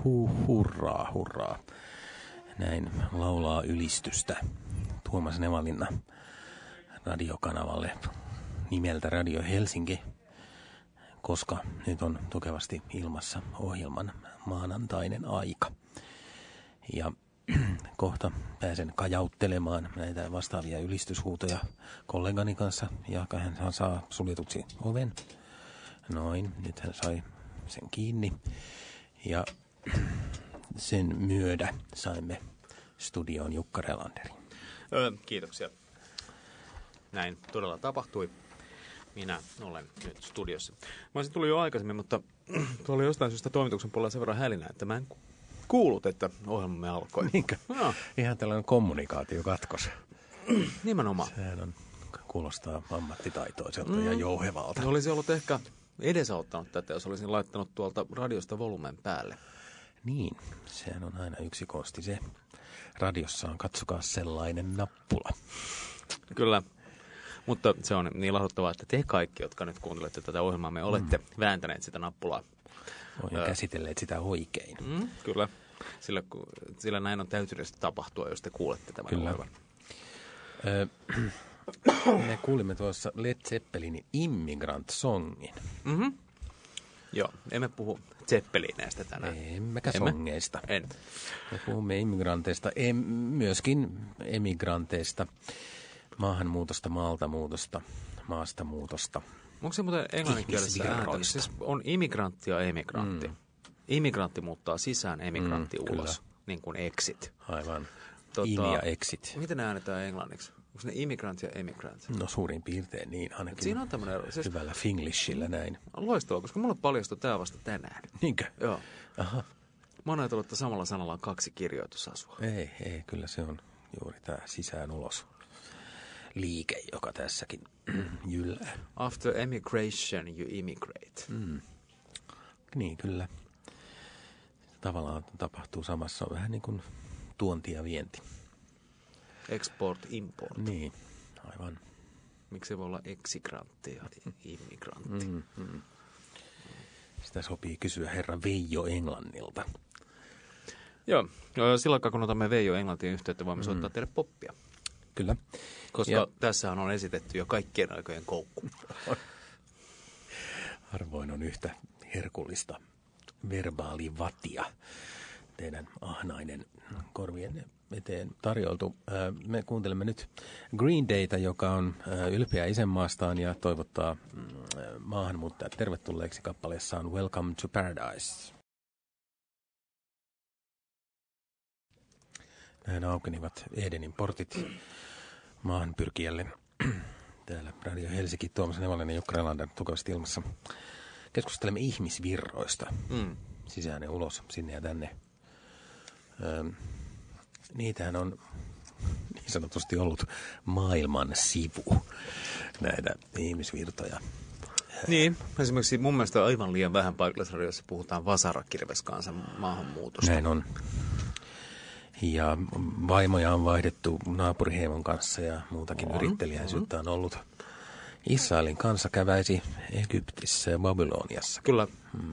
Hurraa, hurraa. Näin laulaa ylistystä Tuomas Nevalinna radiokanavalle nimeltä Radio Helsinki, koska nyt on tukevasti ilmassa ohjelman maanantainen aika. Ja kohta pääsen kajauttelemaan näitä vastaavia ylistyshuutoja kollegani kanssa, ja hän saa suljetuksi oven. Noin, nyt hän sai sen kiinni. Ja sen myötä saimme studioon Jukka Relanderin. Kiitoksia. Näin todella tapahtui. Minä olen nyt studiossa. Mä olisin tullut jo aikaisemmin, mutta tuolla oli jostain syystä toimituksen puolella sen verran hälinä, että mä en kuullut, että ohjelmamme alkoi. Niinkö? No. Ihan tällainen kommunikaatiokatkos. Nimenomaan. Sehän kuulostaa ammattitaitoiselta ja jouhevalta. Olisi ollut ehkä edesauttanut tätä, jos olisin laittanut tuolta radiosta volumen päälle. Niin, sehän on aina yksi konsti se. Radiossa on, katsokaa, sellainen nappula. Kyllä, mutta se on niin ilahduttavaa, että te kaikki, jotka nyt kuuntelette tätä ohjelmaa, me olette vääntäneet sitä nappulaa. Ja käsitelleet sitä oikein. Kyllä, sillä näin on täytynyt tapahtua, jos te kuulette tämän ohjelman. Me kuulimme tuossa Led Zeppelinin Immigrant-songin. Joo, emme puhu Zeppelineistä tänään. Emmekä songeista. En. Me puhumme immigranteista, myöskin emigranteista, maahanmuutosta, maaltamuutosta, maastamuutosta. Onko se muuten englanninkielessä ääntä? Siis on immigrantti ja emigrantti. Immigrantti muuttaa sisään, emigrantti ulos, kyllä. Niin kuin exit. Aivan. In ja exit. Miten ne äänetään englanniksi? Onko ne immigrant ja emigrant? No suurin piirtein niin, ainakin siinä on tämmöinen ero. Siis hyvällä finglishillä näin. Loistavaa, koska mulle paljastui tämä vasta tänään. Niinkö? Joo. Aha. Mä oon ajatellut, että samalla sanalla on 2 kirjoitusasua. Ei, kyllä se on juuri tämä sisään ulos liike, joka tässäkin jyllää. After emigration you immigrate. Niin, kyllä. Tavallaan tapahtuu samassa, on vähän niin kuin tuonti ja vienti. Export, import. Niin, aivan. Miksi voi olla exigrantti ja immigrantti? Sitä sopii kysyä herra Veijo Englannilta. Joo, sillä aikaa kun otamme Veijo Englantiin yhteyttä, voimme soittaa teille poppia. Kyllä. Koska tässähän on esitetty jo kaikkien aikojen koukku. Harvoin on yhtä herkullista verbaalivatia teidän ahnainen korvien eteen tarjoltu. Me kuuntelemme nyt Green Dayta, joka on ylpeä isänmaastaan ja toivottaa maahanmuuttajat tervetulleeksi kappaleessaan Welcome to Paradise. Näin aukenivat Edenin portit maahanpyrkijälle. Täällä Radio Helsinki, Tuomas Nevalinna ja Jukka Relander tukevasti ilmassa. Keskustelemme ihmisvirroista. Sisään ja ulos, sinne ja tänne. Niitähän on niin sanotusti ollut maailman sivu, näitä ihmisvirtoja. Niin, esimerkiksi mun mielestä aivan liian vähän paikallisradiossa puhutaan vasarakirveskansan maahanmuutosta. Näin on. Ja vaimoja on vaihdettu naapuriheimon kanssa ja muutakin yrittelijäisyyttä on ollut. Israelin kanssa käväisi Egyptissä ja Babyloniassa. Kyllä.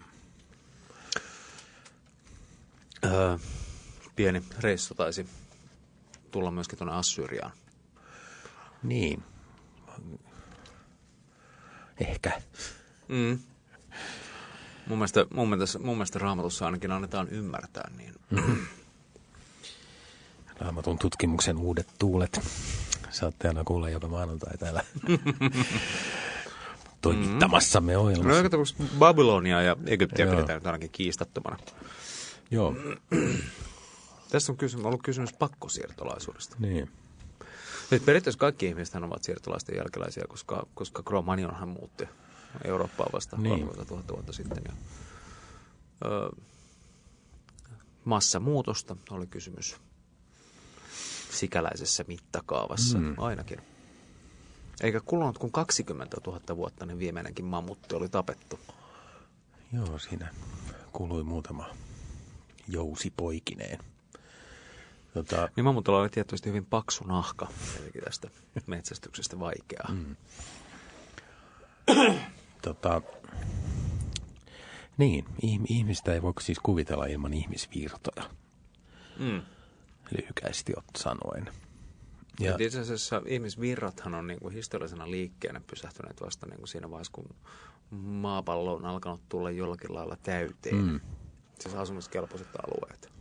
Pieni reissu taisi tulla myöskin tuonne Assyriaan. Niin. Ehkä. Mun mielestä Raamatussa ainakin annetaan ymmärtää. Niin. Raamatun tutkimuksen uudet tuulet. Saatte aina kuulla joka maanantai täällä toimittamassamme ohjelmassa. No, Babylonia ja Egyptiä pidetään nyt ainakin kiistattomana. Joo. Tässä on ollut kysymys pakkosiirtolaisuudesta. Niin. Nyt periaatteessa kaikki ihmiset ovat siirtolaisten jälkeläisiä, koska Cro-Magnonhan muutti Eurooppaa vasta 30 000 vuotta sitten. Ja, massamuutosta oli kysymys sikäläisessä mittakaavassa ainakin. Eikä kulunut kuin 20 000 vuotta, niin viimeinenkin mammutti oli tapettu. Joo, siinä kului muutama jousi poikineen. Niin mammutilla oli tietysti hyvin paksu nahka, eli tästä metsästyksestä vaikeaa. Niin, ihmistä ei voi siis kuvitella ilman ihmisvirtoja, lyhykäisesti sanoen. Ja itse asiassa ihmisvirrathan on niin kuin historiallisena liikkeenä pysähtyneet vasta niin kuin siinä vaiheessa, kun maapallo on alkanut tulla jollakin lailla täyteen. Siis asumiskelpoiset alueet.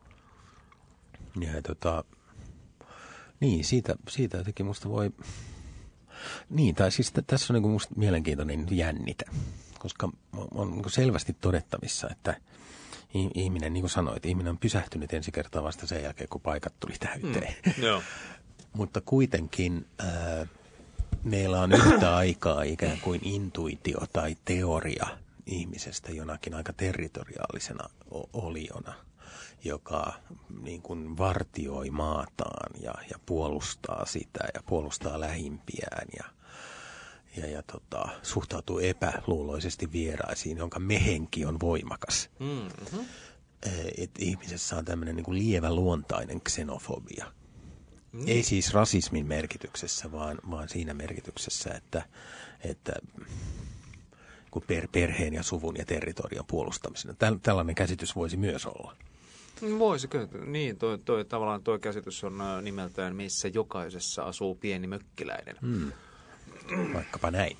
Ja niin, siitä jotenkin musta voi... Niin, tai siis tässä on niin kuin musta mielenkiintoinen jännite, koska on niin kuin selvästi todettavissa, että ihminen, niin kuin sanoit, ihminen on pysähtynyt ensi kertaa vasta sen jälkeen, kun paikat tuli täyteen. Joo. Mutta kuitenkin meillä on yhtä aikaa ikään kuin intuitio tai teoria ihmisestä jonakin aika territoriaalisena oliona, joka niin kuin vartioi maataan ja puolustaa sitä ja puolustaa lähimpiään ja suhtautuu epäluuloisesti vieraisiin, jonka mehenki on voimakas. Mm-hmm. Että ihmisessä on tämmöinen niin kuin lievä luontainen xenofobia. Ei siis rasismin merkityksessä, vaan siinä merkityksessä, että kun perheen ja suvun ja territorian puolustamisen. Tällainen käsitys voisi myös olla. Voisi kyllä. Niin, tavallaan tuo käsitys on nimeltään, missä jokaisessa asuu pieni mökkiläinen. Vaikkapa näin.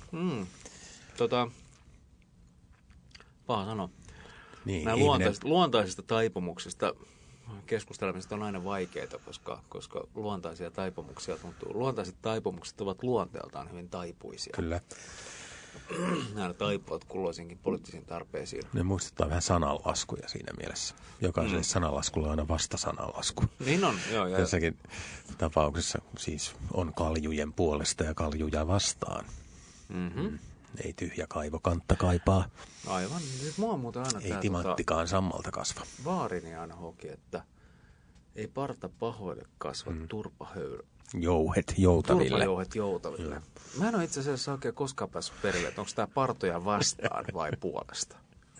Paha sanoa. Niin, nämä luontaisista taipumuksista keskustelemista on aina vaikeaa, koska luontaisia taipumuksia tuntuu. Luontaiset taipumukset ovat luonteeltaan hyvin taipuisia. Kyllä. Nämä taipuvat kulloisinkin poliittisiin tarpeisiin. Ne muistuttaa vähän sananlaskuja siinä mielessä. Jokaiselle sananlaskulla on aina vastasananlasku. Niin on, joo. Tässäkin tapauksessa siis on kaljujen puolesta ja kaljuja vastaan. Ei tyhjä kaivo kantta kaipaa. Aivan. Nyt mua on muuten aina ei timanttikaan sammalta kasva. Vaarini aina hoki, että ei parta pahoille kasva turpahöyrä. Joutaville. Turpajouhet joutaville. Mä en ole itse asiassa oikein koskaan päässyt perille, että onko tämä partoja vastaan vai puolesta.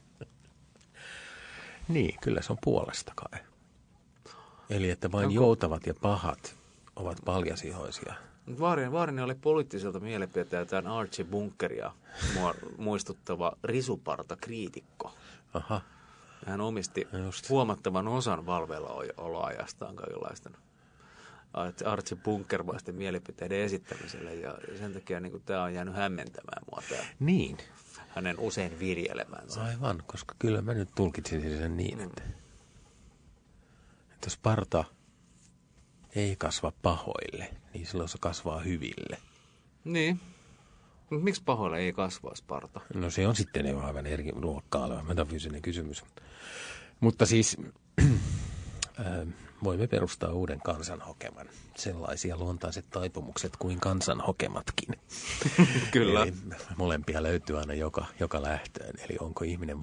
Niin, kyllä se on puolesta kai. Eli että vain joutavat ja pahat ovat paljasihoisia. Vaarini oli poliittiselta mielipiteeltään Archie Bunkeria muistuttava risuparta-kriitikko. Aha. Hän omisti huomattavan osan valveillaoloajastaan kaikenlaisten Archie Bunkermaisten mielipiteiden esittämiselle. Ja sen takia niin tämä on jäänyt hämmentämään mua niin. Hänen usein virjelemänsä. Aivan, koska kyllä mä nyt tulkitsin sen niin, että jos parta ei kasva pahoille, niin silloin se kasvaa hyville. Niin. Mutta miksi pahoille ei kasvaa parta? No se on sitten jo aivan eri luokkaa oleva metafyysinen kysymys. Mutta siis voimme perustaa uuden kansanhokeman. Sellaisia luontaiset taipumukset kuin kansanhokematkin. Kyllä. Eli molempia löytyy aina joka lähtöön. Eli onko ihminen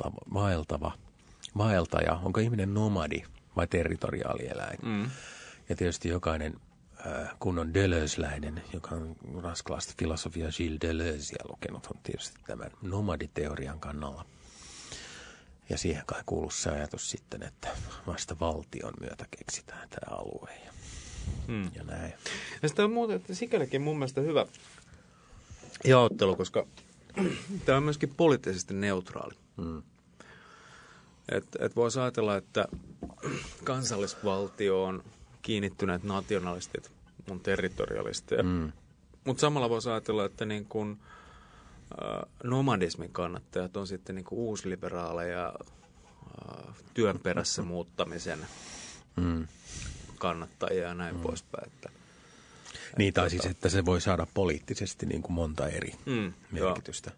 vaeltaja, onko ihminen nomadi vai territoriaalieläin? Ja tietysti jokainen kunnon Deleuzeläinen, joka on ranskalaista filosofia Gilles Deleuzeä lukenut, on tietysti tämän nomaditeorian kannalla. Ja siihen kai kuuluu se ajatus sitten, että vasta valtion myötä keksitään tämä alue ja näin. Ja sitä on muuten, että sikälikin mun mielestä hyvä jaottelu, koska tämä on myöskin poliittisesti neutraali. Et voisi ajatella, että kansallisvaltio on kiinnittyneet nationalistit, on territorialisteja. Mutta samalla voisi ajatella, että niin kun, nomadismin kannattajat on sitten niin kun uusliberaaleja, työn perässä muuttamisen kannattajia ja näin poispäin. Niin, tai siis, että se voi saada poliittisesti niin kuin monta eri merkitystä.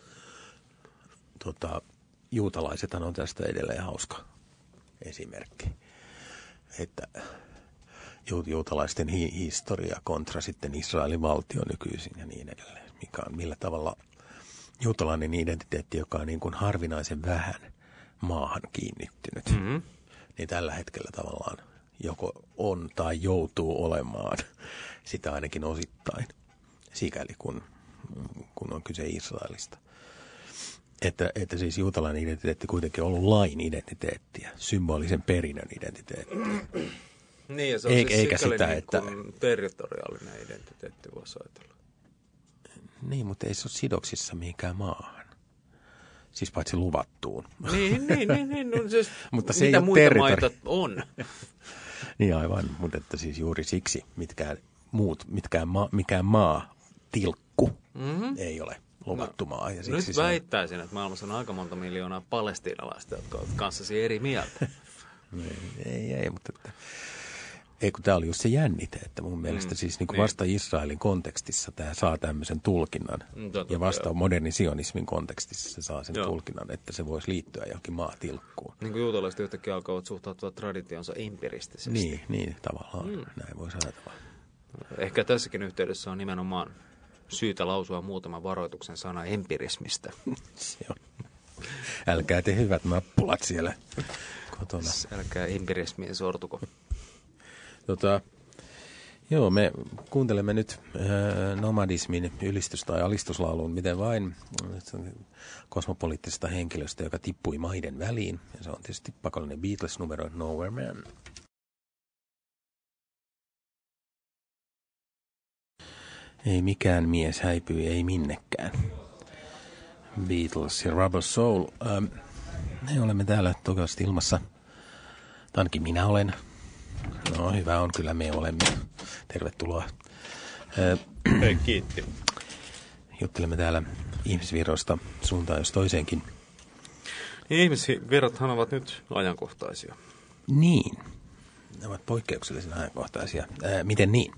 Juutalaisethan on tästä edelleen hauska esimerkki, että juutalaisten historia kontra sitten Israelin valtio nykyisin ja niin edelleen. Millä tavalla juutalainen identiteetti, joka on niin kuin harvinaisen vähän maahan kiinnittynyt, niin tällä hetkellä tavallaan joko on tai joutuu olemaan sitä ainakin osittain, sikäli kun on kyse Israelista. Että siis juutalainen identiteetti kuitenkin on ollut lain identiteettiä, symbolisen perinnön identiteettiä. Niin, ja se on eikä siis sitä, niin että territoriaalinen identiteetti voisi ajatella. Niin, mutta ei se ole sidoksissa mihinkään maahan. Siis paitsi luvattuun. Niin. No, siis, mutta se mitä ei muita maita on? Niin aivan, mutta että siis juuri siksi mikään maa tilkku ei ole luvattu maa. Ja siksi nyt väittäisin, että maailmassa on aika monta miljoonaa palestiinalaista, jotka ovat kanssasi eri mieltä. Ei, mutta kun tämä oli just se jännite, että mun mielestä siis niin kuin vasta Israelin kontekstissa tämä saa tämmöisen tulkinnan ja vasta modernin sionismin kontekstissa se saa sen tulkinnan, että se voisi liittyä johonkin maatilkkuun. Niin kuin juutalaiset yhtäkkiä alkavat suhtautua traditionsa empiristisesti. Niin tavallaan. Näin voisi ajatella. Ehkä tässäkin yhteydessä on nimenomaan syytä lausua muutama varoituksen sana empirismistä. Se on. Älkää te hyvät nappulat siellä kotona. Älkää empirismiin sortuko. Joo, me kuuntelemme nyt nomadismin ylistys- tai alistuslauluun, miten vain kosmopoliittisesta henkilöstä, joka tippui maiden väliin. Ja se on tietysti pakollinen Beatles-numero Nowhere Man. Ei mikään mies häipyi, ei minnekään. Beatles ja Rubber Soul. Me olemme täällä toivottavasti ilmassa. Ainakin minä olen. No hyvä on, kyllä me olemme. Tervetuloa. Hei, kiitti. Juttelemme täällä ihmisvirroista suuntaan jos toiseenkin. Ihmisvirrathan ovat nyt ajankohtaisia. Niin. Ne ovat poikkeuksellisen ajankohtaisia. Miten niin?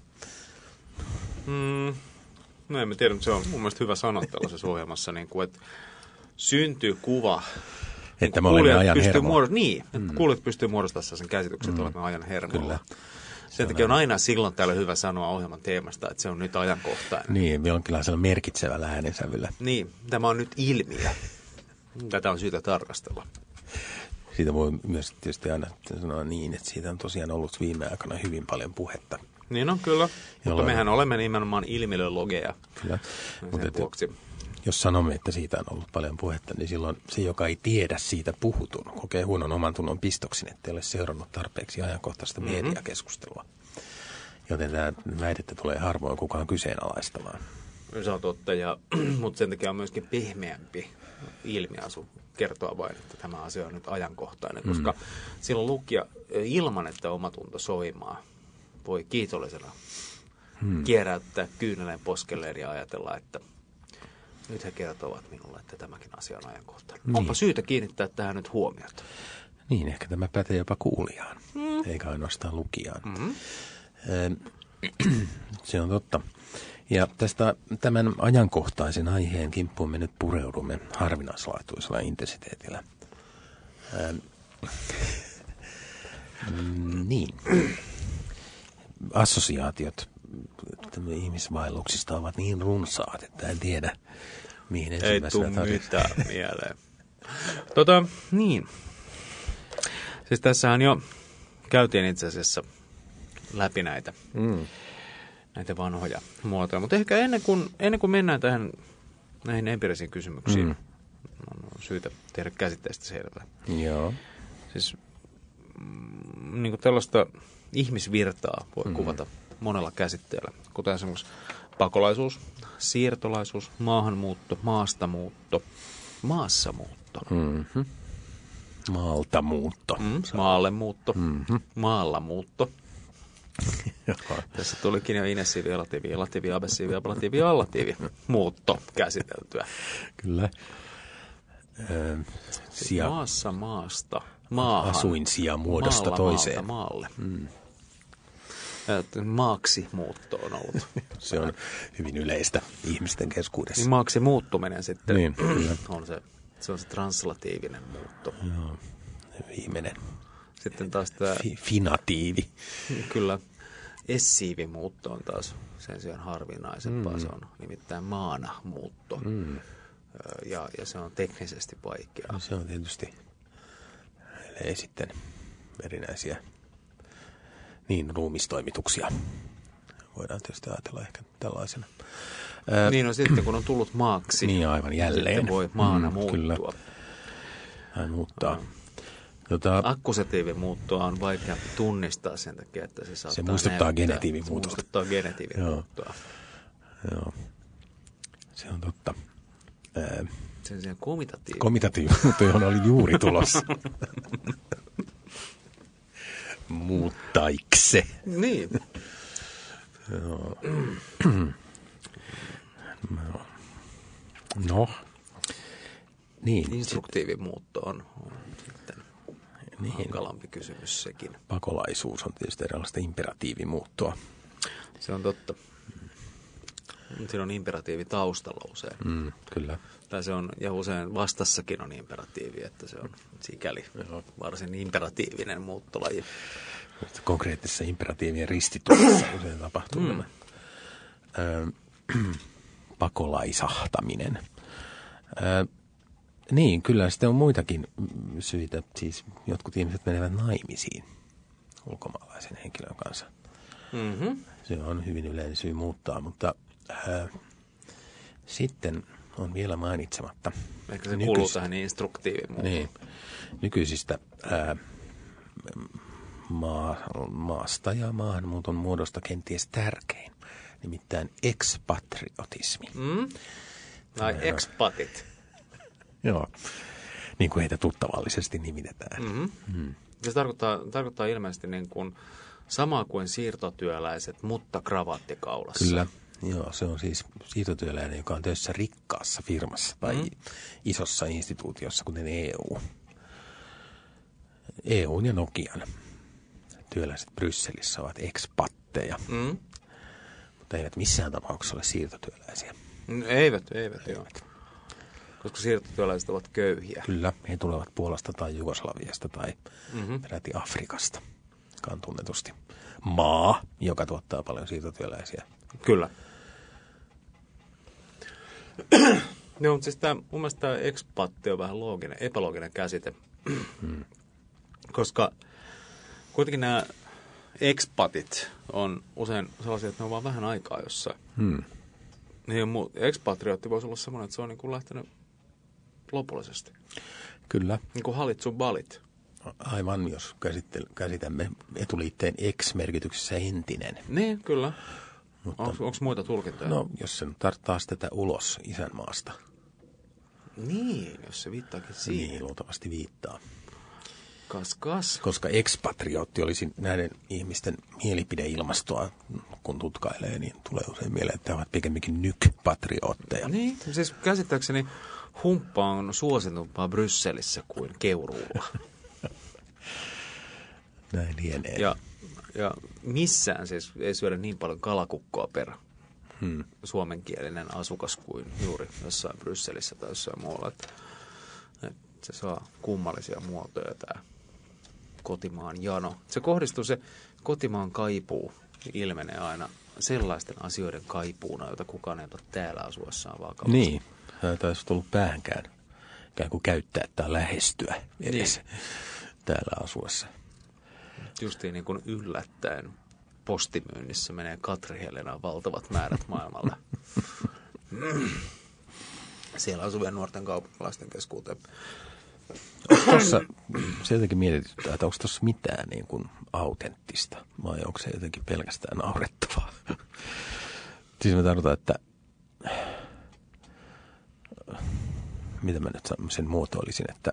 No en tiedä, mutta se on mun mielestä hyvä sanoa tällaisessa ohjelmassa, niin kuin, että syntyy kuva. Että me olemme ajan hermo. Kuulijat pystyy muodostamaan sen käsityksen, että olemme ajan hermolla. Sen takia on aina silloin täällä hyvä sanoa ohjelman teemasta, että se on nyt ajankohtainen. Niin, jonkinlaisella merkitsevällä äänensävyllä. Niin, tämä on nyt ilmiö. Tätä on syytä tarkastella. Siitä voi myös tietysti aina sanoa niin, että siitä on tosiaan ollut viime aikoina hyvin paljon puhetta. Niin on kyllä, mutta mehän olemme nimenomaan ilmiölogeja. Kyllä, mutta vuoksi. Jos sanomme, että siitä on ollut paljon puhetta, niin silloin se, joka ei tiedä siitä puhutun, kokee huonon oman tunnon pistoksin, että ei ole seurannut tarpeeksi ajankohtaista mediakeskustelua. Joten tämä väitettä tulee harvoin kukaan kyseenalaistamaan. Se on totta, mutta sen takia on myöskin pehmeämpi ilmiasu kertoa vain, että tämä asia on nyt ajankohtainen, koska silloin lukija ilman, että omatunto soimaa, voi kiitollisena kieräyttää kyyneleen poskelleen ja ajatella, että nyt he kertovat minulle, että tämäkin asia on ajankohtainen. Niin. Onpa syytä kiinnittää tähän nyt huomiota. Niin, ehkä tämä pätee jopa kuulijaan, eikä ainoastaan lukijaan. Se on totta. Ja tämän ajankohtaisen aiheen kimppuun me nyt pureudumme harvinaislaatuisella intensiteetillä. Niin. Assosiaatiot ihmisvaelluksista ovat niin runsaat, että en tiedä, mihin ensimmäisenä tarvitsee. Ei tule mitään mieleen. Niin. Siis tässähän jo käytiin itse asiassa läpi näitä vanhoja muotoja. Mutta ehkä ennen kuin mennään näihin empiirisiin kysymyksiin, on syytä tehdä käsitteestä selvää. Joo. Siis niin kuin tällaista ihmisvirtaa voi kuvata monella käsitteellä, kuten esimerkiksi pakolaisuus, siirtolaisuus, maahanmuutto, maastamuutto, maassamuutto. Maaltamuutto. Maallemuutto, maallamuutto. Tässä tulikin jo inessiivi, alatiivi, latiivi, abessiivi, ablatiivi, allatiivi muutto käsiteltyä. Kyllä. Maasta, maahan. Asuinsija muodosta toiseen. Maalle. Maaksi muutto on ollut. Se on hyvin yleistä ihmisten keskuudessa. Niin maaksi muuttuminen sitten niin, se on se translatiivinen muutto. Joo, viimeinen. Sitten taas tämä finatiivi. Kyllä. Essiivimuutto on taas sen sijaan harvinaisempaa. Se on nimittäin maana muutto. Ja se on teknisesti vaikeaa. No, se on tietysti ei sitten erinäisiä ruumistoimituksia. Voidaan tietysti ajatella ehkä tällaisena. Niin on sitten, kun on tullut maaksi. Niin aivan jälleen. Sitten voi maana muuttua. Kyllä. Hän muuttaa. Akkusatiivimuuttoa on vaikea tunnistaa sen takia, että se saattaa muistuttaa genetiivimuutosta. Se muistuttaa genetiivimuuttoa. Joo. Se on totta. Sen sijaan komitatiivinen. Komitatiivinen, mutta johon oli juuri tulossa. Muuttaikse. Niin. No. Niin. Instruktiivimuutto on sitten hankalampi kysymys sekin. Pakolaisuus on tietysti erilaista imperatiivimuuttoa. Se on totta. Siinä on imperatiivi taustalla usein. Kyllä. Tai se on, ja usein vastassakin on imperatiivi, että se on sikäli varsin imperatiivinen muuttolaji. Konkreettisessa imperatiivien ristituksessa usein tapahtuu tämä pakolaisahtaminen. Niin, kyllä sitten on muitakin syitä. Siis jotkut ihmiset menevät naimisiin ulkomaalaisen henkilön kanssa. Se on hyvin yleinen syy muuttaa, mutta sitten on vielä mainitsematta. Ehkä se kuuluu tähän instruktiivimuutoon. Niin, nykyisistä maasta ja maahanmuuton muodosta kenties tärkein, nimittäin expatriotismi. Tai expatit. Joo, niin kuin heitä tuttavallisesti nimitetään. Se tarkoittaa ilmeisesti niin kuin samaa kuin siirtotyöläiset, mutta kravattikaulassa. Kyllä, joo, se on siis siirtotyöläinen, joka on töissä rikkaassa firmassa tai isossa instituutiossa, kuten EU. EUn ja Nokian työläiset Brysselissä ovat expatteja, mutta eivät missään tapauksessa ole siirtotyöläisiä. Eivät, joo. Koska siirtotyöläiset ovat köyhiä. Kyllä, he tulevat Puolasta tai Jugoslaviasta tai peräti Afrikasta, joka on tunnetusti maa, joka tuottaa paljon siirtotyöläisiä. Kyllä. No, mutta siis mun mielestä tämä expatti on vähän epälooginen käsite. Koska kuitenkin nämä expatit on usein sellaisia, että ne on vaan vähän aikaa jossain. Expatriotti voisi olla semmoinen, että se on niin kuin lähtenyt lopullisesti. Kyllä. Niin kuin halit sun balit. Aivan, jos käsitämme etuliitteen ex-merkityksessä entinen. Niin, kyllä. Onko muita tulkintoja? No, jos sen taas tätä ulos isänmaasta. Niin, jos se viittaakin siihen. Niin, luultavasti viittaa. Kas. Koska expatriotti olisi näiden ihmisten mielipideilmastoa, kun tutkailee, niin tulee usein mieleen, että he ovat pikemminkin nyk-patriotteja. Niin, siis käsittääkseni humppa on suositumpaa Brysselissä kuin Keuruulla. Näin lienee. Ja missään siis ei syödä niin paljon kalakukkoa per suomenkielinen asukas kuin juuri jossain Brysselissä tai jossain muualla. Että se saa kummallisia muotoja tämä kotimaan jano. Se kotimaan kaipuu ilmenee aina sellaisten asioiden kaipuuna, joita kukaan ei ole täällä asuessaan vakavasti. Niin, tämä olisi tullut päähänkään ikään kuin käyttää tai lähestyä edes täällä asuessa. Justiin niin kuin yllättäen postimyynnissä menee Katri Helenaan valtavat määrät maailmalla. Siellä asuvien nuorten kaupunkilaisten keskuuteen. Tuossa se jotenkin mietityttää, että onko tuossa mitään niin kuin autenttista vai onko se jotenkin pelkästään naurettavaa. Siis mä tarkoitan, että mitä mä nyt sen muotoilisin, että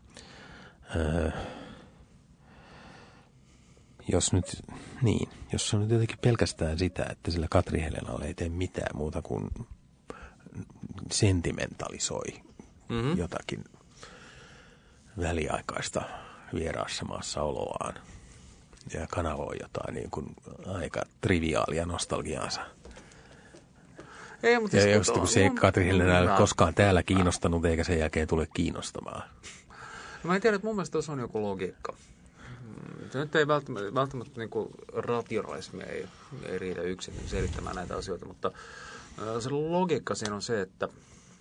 jos se on nyt jotenkin pelkästään sitä, että sillä Katri Helenalla ei tee mitään muuta kuin sentimentalisoi jotakin väliaikaista vieraassa maassa oloaan ja kanavoi jotain niin kuin aika triviaalia nostalgiaansa. Ei, mutta ja just kun se ei Katri Helenä ole koskaan täällä kiinnostanut eikä sen jälkeen tule kiinnostamaan. Mä en tiedä, että mun mielestä tuossa on joku logiikka. Se nyt ei välttämättä niin kuin rationalismi ei riitä yksin selittämään näitä asioita, mutta se logiikka siinä on se, että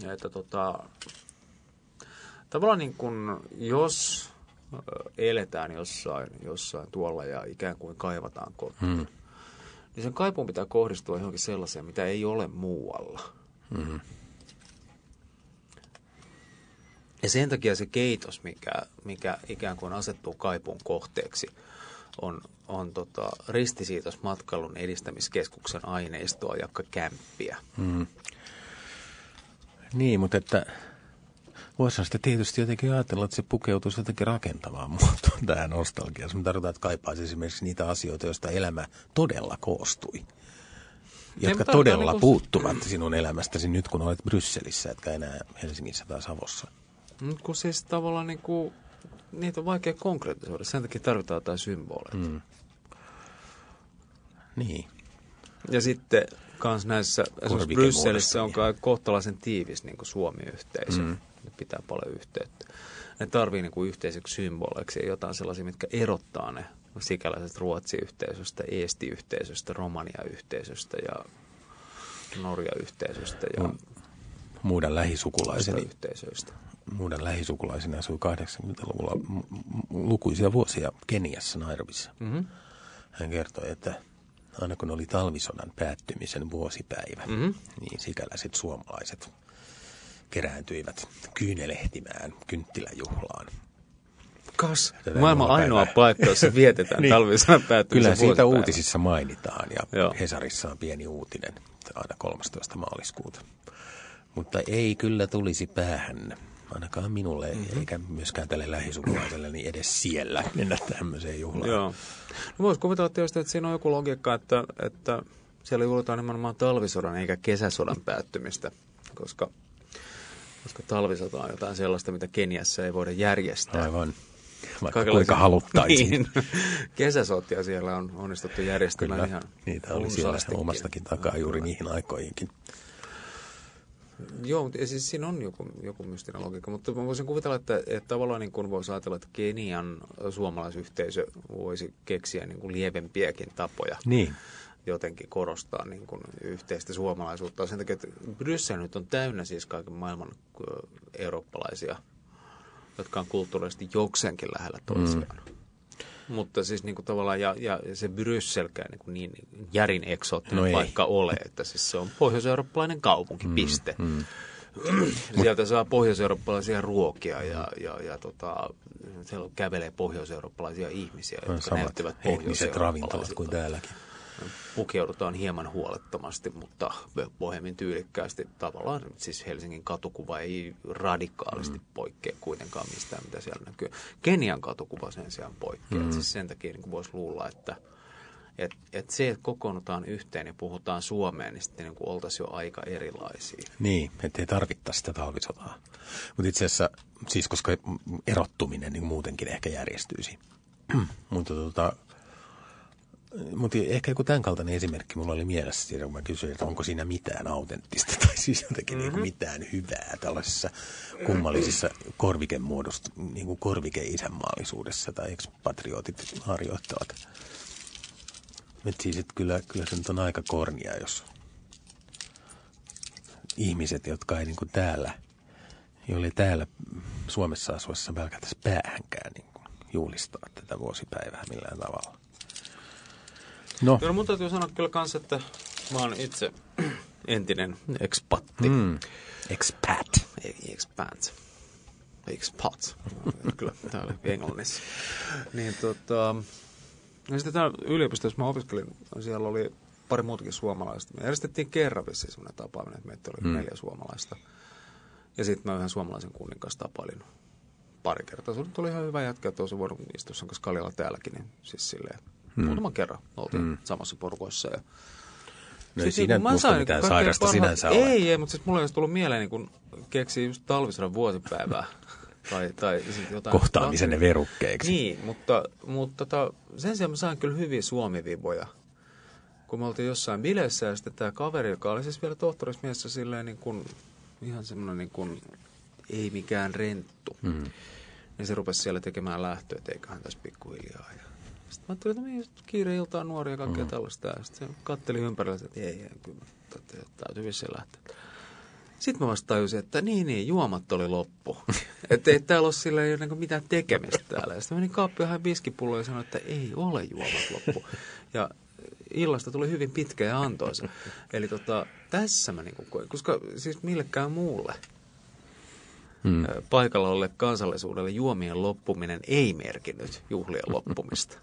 tavallaan niin kuin, jos eletään jossain tuolla ja ikään kuin kaivataan kotiin, niin sen kaipuun pitää kohdistua johonkin sellaiseen, mitä ei ole muualla. Ja sen takia se keitos, mikä ikään kuin asettuu kaipuun kohteeksi, on ristisiitos matkailun edistämiskeskuksen aineistoa ja kämppiä. Niin, mutta että Voisihan sitä tietysti jotenkin ajatella, että se pukeutuisi jotenkin rakentavaan muotoon tähän nostalgiaan. Se tarkoittaa, että kaipaisi esimerkiksi niitä asioita, joista elämä todella koostui. Jotka todella puuttuvat sinun elämästäsi nyt, kun olet Brysselissä, etkä enää Helsingissä tai Savossa. Kun siis tavallaan niitä on vaikea konkretisoida. Sen takia tarvitaan jotain symboleita. Niin. Ja sitten kans näissä, esimerkiksi Brysselissä on kohtalaisen tiivis niin kuin Suomi-yhteisö. Ne pitää paljon yhteyttä. Ne tarvii niin kuin yhteiseksi symboleiksi ja jotain sellaisia, mitkä erottaa ne sikäläisestä Ruotsi-yhteisöstä, Eesti-yhteisöstä, Romania-yhteisöstä ja Norja-yhteisöstä ja muiden lähisukulaiseni asui 80-luvulla lukuisia vuosia Keniassa, Nairobissa. Hän kertoi, että aina kun oli talvisodan päättymisen vuosipäivä, niin sikäläiset suomalaiset kerääntyivät kyynelehtimään kynttiläjuhlaan. Maailman ainoa paikka, jossa vietetään niin. Talvisodan päättymisen vuosipäivä. Kyllä siitä uutisissa mainitaan ja Hesarissa on pieni uutinen aina 13. maaliskuuta. Mutta ei kyllä tulisi päähän, ainakaan minulle, eikä myöskään tälle lähisukulaiselle, niin edes siellä mennä tämmöiseen juhlaan. Joo. No voisi kuvitella tietysti, että siinä on joku logiikka, että siellä juhlitaan nimenomaan talvisodan eikä kesäsodan päättymistä, koska talvisota on jotain sellaista, mitä Keniassa ei voida järjestää. Aivan. Vaikka kuinka haluttaisiin. Niin. Kesäsotia siellä on onnistuttu järjestämään kyllä, ihan niitä oli siellä omastakin takaa juuri niihin aikoihinkin. Joo, mutta siis siinä on joku mystinen logiikka, mutta mä voisin kuvitella, että tavallaan niin kuin voisi ajatella, että Kenian suomalaisyhteisö voisi keksiä niin kuin lievempiäkin tapoja jotenkin korostaa niin kuin yhteistä suomalaisuutta. Sen takia, että Bryssel nyt on täynnä siis kaiken maailman eurooppalaisia, jotka on kulttuurisesti jokseenkin lähellä toisiaan. Mutta siis niin kuin tavallaan, ja se Brysselkään niin järin eksoottinen paikka ole, että siis se on pohjois-eurooppalainen kaupunki, piste. Sieltä saa pohjois-eurooppalaisia ruokia ja siellä kävelee pohjois-eurooppalaisia ihmisiä, jotka näyttävät pohjois-eurooppalaisia. Ravintolat kuin täälläkin. Pukeudutaan hieman huolettomasti, mutta bohemin tyylikkäästi. Tavallaan siis Helsingin katukuva ei radikaalisti poikkea kuitenkaan mistään, mitä siellä näkyy. Kenian katukuva sen sijaan poikkeaa. Siis sen takia niin voisi luulla, että se, että kokoonnutaan yhteen ja puhutaan suomeen, niin sitten niin oltaisiin jo aika erilaisia. Niin, ettei tarvittaisi sitä talvisotaa. Mutta itse asiassa, siis koska erottuminen niin muutenkin ehkä järjestyisi. Mutta ehkä joku tämän kaltainen esimerkki mulla oli mielessä siitä, kun mä kysyin, että onko siinä mitään autenttista tai siis jotenkin niin kuin mitään hyvää tällaisessa kummallisissa niin kuin korvike-isänmaallisuudessa tai ekspatriotit harjoittavat. Että siis, että kyllä se nyt on aika kornia, jos ihmiset, jotka ei niin kuin joille täällä Suomessa asuessa välkätäisi päähänkään niin kuin juhlistaa tätä vuosipäivää millään tavalla. No. Kyllä mun täytyy sanoa kyllä kanssa, että mä oon itse entinen expatti. Expat. Kyllä, tää oli englannissa. Niin ja sitten täällä yliopistossa mä opiskelin, siellä oli pari muutakin suomalaista. Me järjestettiin kerran vissiin semmoinen tapaaminen, että meitä oli 4 suomalaista. Ja sitten mä yhden suomalaisen kunnin kanssa tapailin pari kertaa. Se oli ihan hyvä jätkä, että olisin voinut istua sen kanssa Kaljalla täälläkin, niin siis silleen. Muutaman kerran oltiin samassa porukoissa. Ja no ei siinä musta mitään sairasta sinänsä ole. Ei, mutta siis mulle olisi tullut mieleen, niin kun keksii just talvisodan vuosipäivää. tai jotain. Kohtaamisen ne verukkeiksi. Niin, mutta sen sijaan mä sain kyllä hyviä suomiviboja. Kun me oltiin jossain bileissä ja sitten tämä kaveri, joka oli siis vielä tohtorismiessä silleen niin kuin, ihan semmoinen niin kuin, ei mikään renttu. Niin se rupesi siellä tekemään lähtöä, että eiköhän tässä pikkuhiljaa. Sitten mä ajattelin, että kiire iltaa nuoria ja kaikkea tällaista. Ja sitten se katteli ympärillä, että ei, kyllä täytyy vissiin lähteä. Sitten mä vasta tajusin, että niin, juomat oli loppu. Että ei täällä ole sillä ei ole mitään tekemistä täällä. Ja sitten menin kaappiin ihan viskipulloon ja sanoin, että ei ole juomat loppu. Ja illasta tuli hyvin pitkä ja antoisa. Eli tässä mä koin, koska siis millekään muulle paikalla olleelle kansallisuudelle juomien loppuminen ei merkinnyt juhlien loppumista.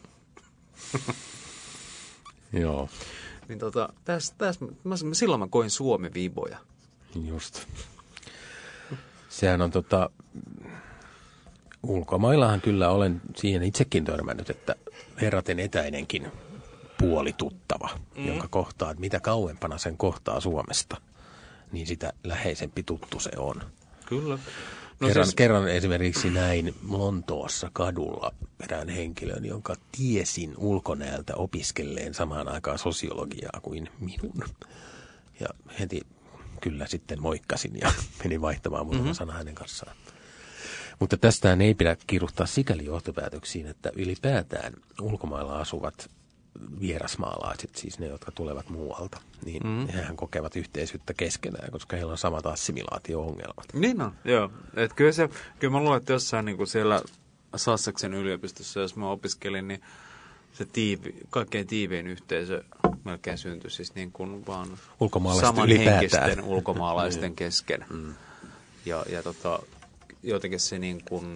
Joo. Niin silloin mä koin Suomi-viboja. Just. sehän on ulkomaillahan kyllä olen siihen itsekin törmännyt, että verraten etäinenkin puolituttava, jonka kohtaa, että mitä kauempana sen kohtaa Suomesta, niin sitä läheisempi tuttu se on. Kyllä. No kerran esimerkiksi näin Lontoossa kadulla erään henkilön, jonka tiesin ulkonäöltä opiskelleen samaan aikaan sosiologiaa kuin minun. Ja heti kyllä sitten moikkasin ja menin vaihtamaan muutama sana hänen kanssaan. Mutta tästähän ei pidä kirjoittaa sikäli johtopäätöksiin, että ylipäätään ulkomailla asuvat vierasmaalaiset, siis ne, jotka tulevat muualta, niin hehän kokevat yhteisyyttä keskenään, koska heillä on samat assimilaatio-ongelmat. Niin on, joo. Kyllä mä luulen, että jossain niin kuin siellä Sussexin yliopistossa, jos mä opiskelin, niin se kaikkein tiivein yhteisö melkein syntyi siis niin kuin vaan samanhenkisten ulkomaalaisten kesken. Ja jotenkin se niin kuin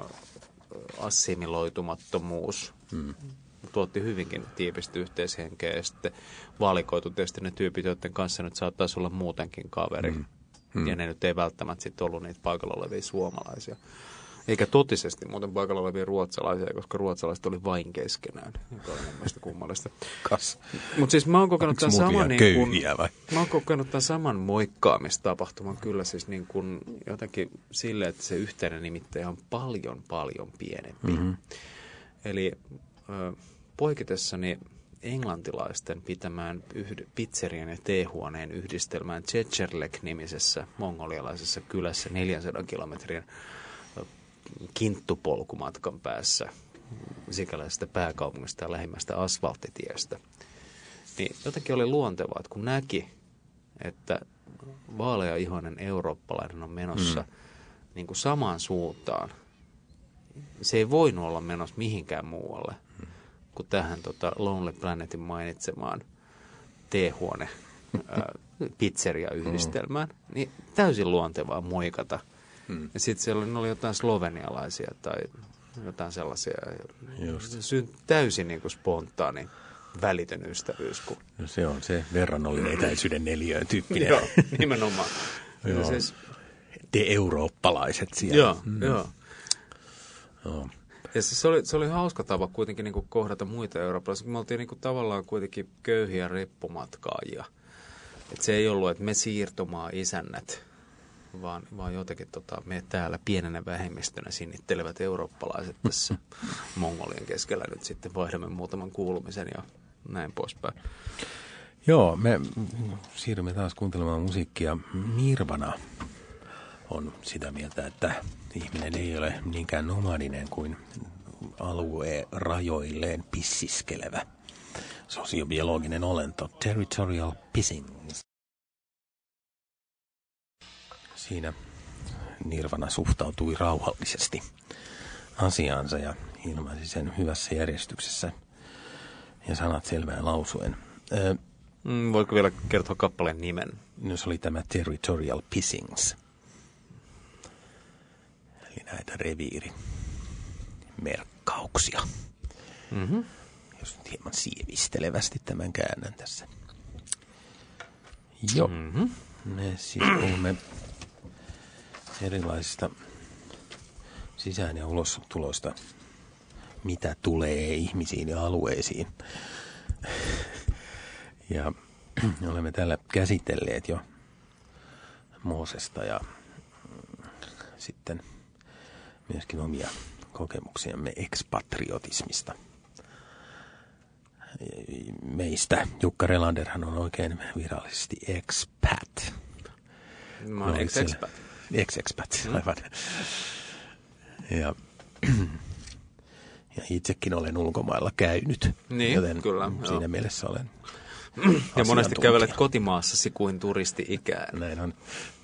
assimiloitumattomuus tuotti hyvinkin tiivistä yhteishenkeä ja sitten valikoitu tietysti ne tyypit, joiden kanssa nyt saattaisi olla muutenkin kaveri. Ja ne nyt ei välttämättä sitten ollut niitä paikalla olevia suomalaisia. Eikä totisesti muuten paikalla olevia ruotsalaisia, koska ruotsalaiset oli vain keskenään. Joka on mun mielestä kummallista. Mutta siis mä oon kokenut tämän saman mä oon kokenut tämän saman moikkaamistapahtuman kyllä siis niin kuin jotenkin silleen, että se yhteinen nimittäjä on paljon, paljon pienempi. Eli poikitessani englantilaisten pitämään pizzerian ja teehuoneen yhdistelmään Tsetcherlek-nimisessä mongolialaisessa kylässä 400 kilometrin kinttupolkumatkan päässä sikäläisestä pääkaupungista ja lähimmästä asfalttitiestä. Niin jotenkin oli luontevaa, että kun näki, että vaaleaihoinen eurooppalainen on menossa niin kuin samaan suuntaan, se ei voinut olla menossa mihinkään muualle kuin tähän Lonely Planetin mainitsemaan teehuone pizzeria-yhdistelmään, niin täysin luontevaa moikata. Ja sitten siellä oli jotain slovenialaisia tai jotain sellaisia. Täysin niin kuin spontaani välitön ystävyys. No se on se verrannollinen etäisyyden neliöön tyyppinen. Joo, nimenomaan. Siis te eurooppalaiset siellä. Joo. Ja siis se oli hauska tapa kuitenkin niin kuin kohdata muita eurooppalaisia. Me oltiin niin kuin tavallaan kuitenkin köyhiä reppumatkaajia. Et se ei ollut, että me siirtomaa isännät, vaan jotenkin me täällä pienenä vähemmistönä sinnittelevät eurooppalaiset tässä Mongolien keskellä nyt sitten vaihdamme muutaman kuulumisen ja näin poispäin. Joo, me siirrymme taas kuuntelemaan musiikkia. Nirvana on sitä mieltä, että ihminen ei ole niinkään nomadinen kuin alueen rajoilleen pissiskelevä sosiobiologinen olento. Territorial pissing. Siinä Nirvana suhtautui rauhallisesti asiaansa ja ilmaisi sen hyvässä järjestyksessä ja sanat selvään lausuen. Voitko vielä kertoa kappaleen nimen? No, se oli tämä Territorial Pissings. Eli näitä reviirimerkkauksia. Jos nyt hieman sievistelevästi tämän käännän tässä. Joo. Me siis puhumme erilaisista sisään- ja ulostuloista, mitä tulee ihmisiin ja alueisiin. Ja olemme täällä käsitelleet jo Moosesta ja sitten myöskin omia kokemuksiamme ekspatriotismista. Meistä Jukka Relanderhan on oikein virallisesti expat. Mä oon ex-expat. Ex-expat, aivan. Ja itsekin olen ulkomailla käynyt, niin, joten kyllä, siinä mielessä olen ja monesti kävelet kotimaassasi kuin turisti-ikään. Näin on.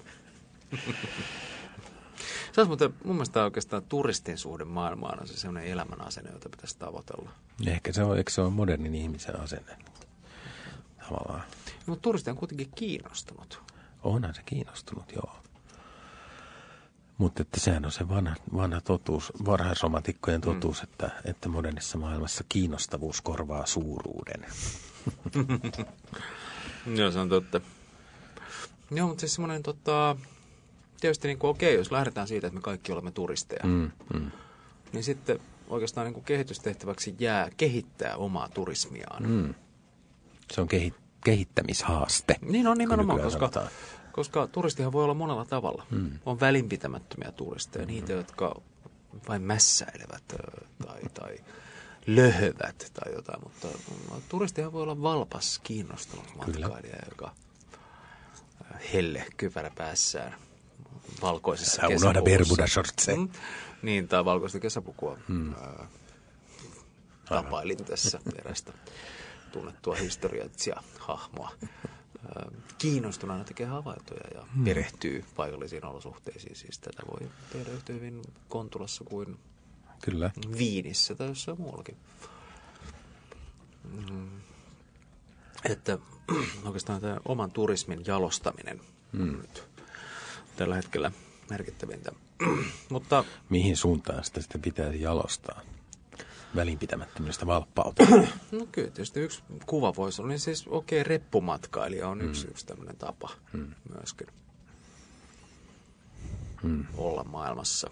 Se olisi mun mielestä oikeastaan turistin suhde maailmaan on se sellainen elämän asenne, jota pitäisi tavoitella. Ehkä se on, eikö se ole modernin ihmisen asenne tavallaan. Mutta turisti on kuitenkin kiinnostunut. Onhan se kiinnostunut, joo. Mutta että sehän on se vanha totuus, varhaisromantikkojen totuus, että modernissa maailmassa kiinnostavuus korvaa suuruuden. Joo, se on totta. Joo, mutta siis semmoinen tietysti niin okei, jos lähdetään siitä, että me kaikki olemme turisteja, niin sitten oikeastaan niin kuin kehitystehtäväksi jää kehittää omaa turismiaan. Se on kehittämishaaste. Niin on nimenomaan, koska turistihan voi olla monella tavalla. On välinpitämättömiä turisteja, niitä, jotka vain mässäilevät tai löhövät tai jotain, mutta turistihan voi olla valpas, kiinnostunut matkailija, joka helle kypärä päässään valkoisessa kesäpukussa. Unohda Bermuda-shortseja. Niin, tai valkoista kesäpukua. Tapailin tässä erästä tunnettua historiatsija-hahmoa. Kiinnostuneena tekee havaintoja ja perehtyy paikallisiin olosuhteisiin. Siis tätä voi tehdä yhtä hyvin Kontulassa kuin Kyllä. Viinissä tai jossain muuallakin. Että oikeastaan tämä oman turismin jalostaminen on nyt tällä hetkellä merkittävintä. Mutta mihin suuntaan sitä sitten pitäisi jalostaa? Välinpitämättömyydestä valppauteen. No kyllä, tietysti yksi kuva voisi olla, niin siis reppumatkailija on yksi tämmöinen tapa myöskin olla maailmassa.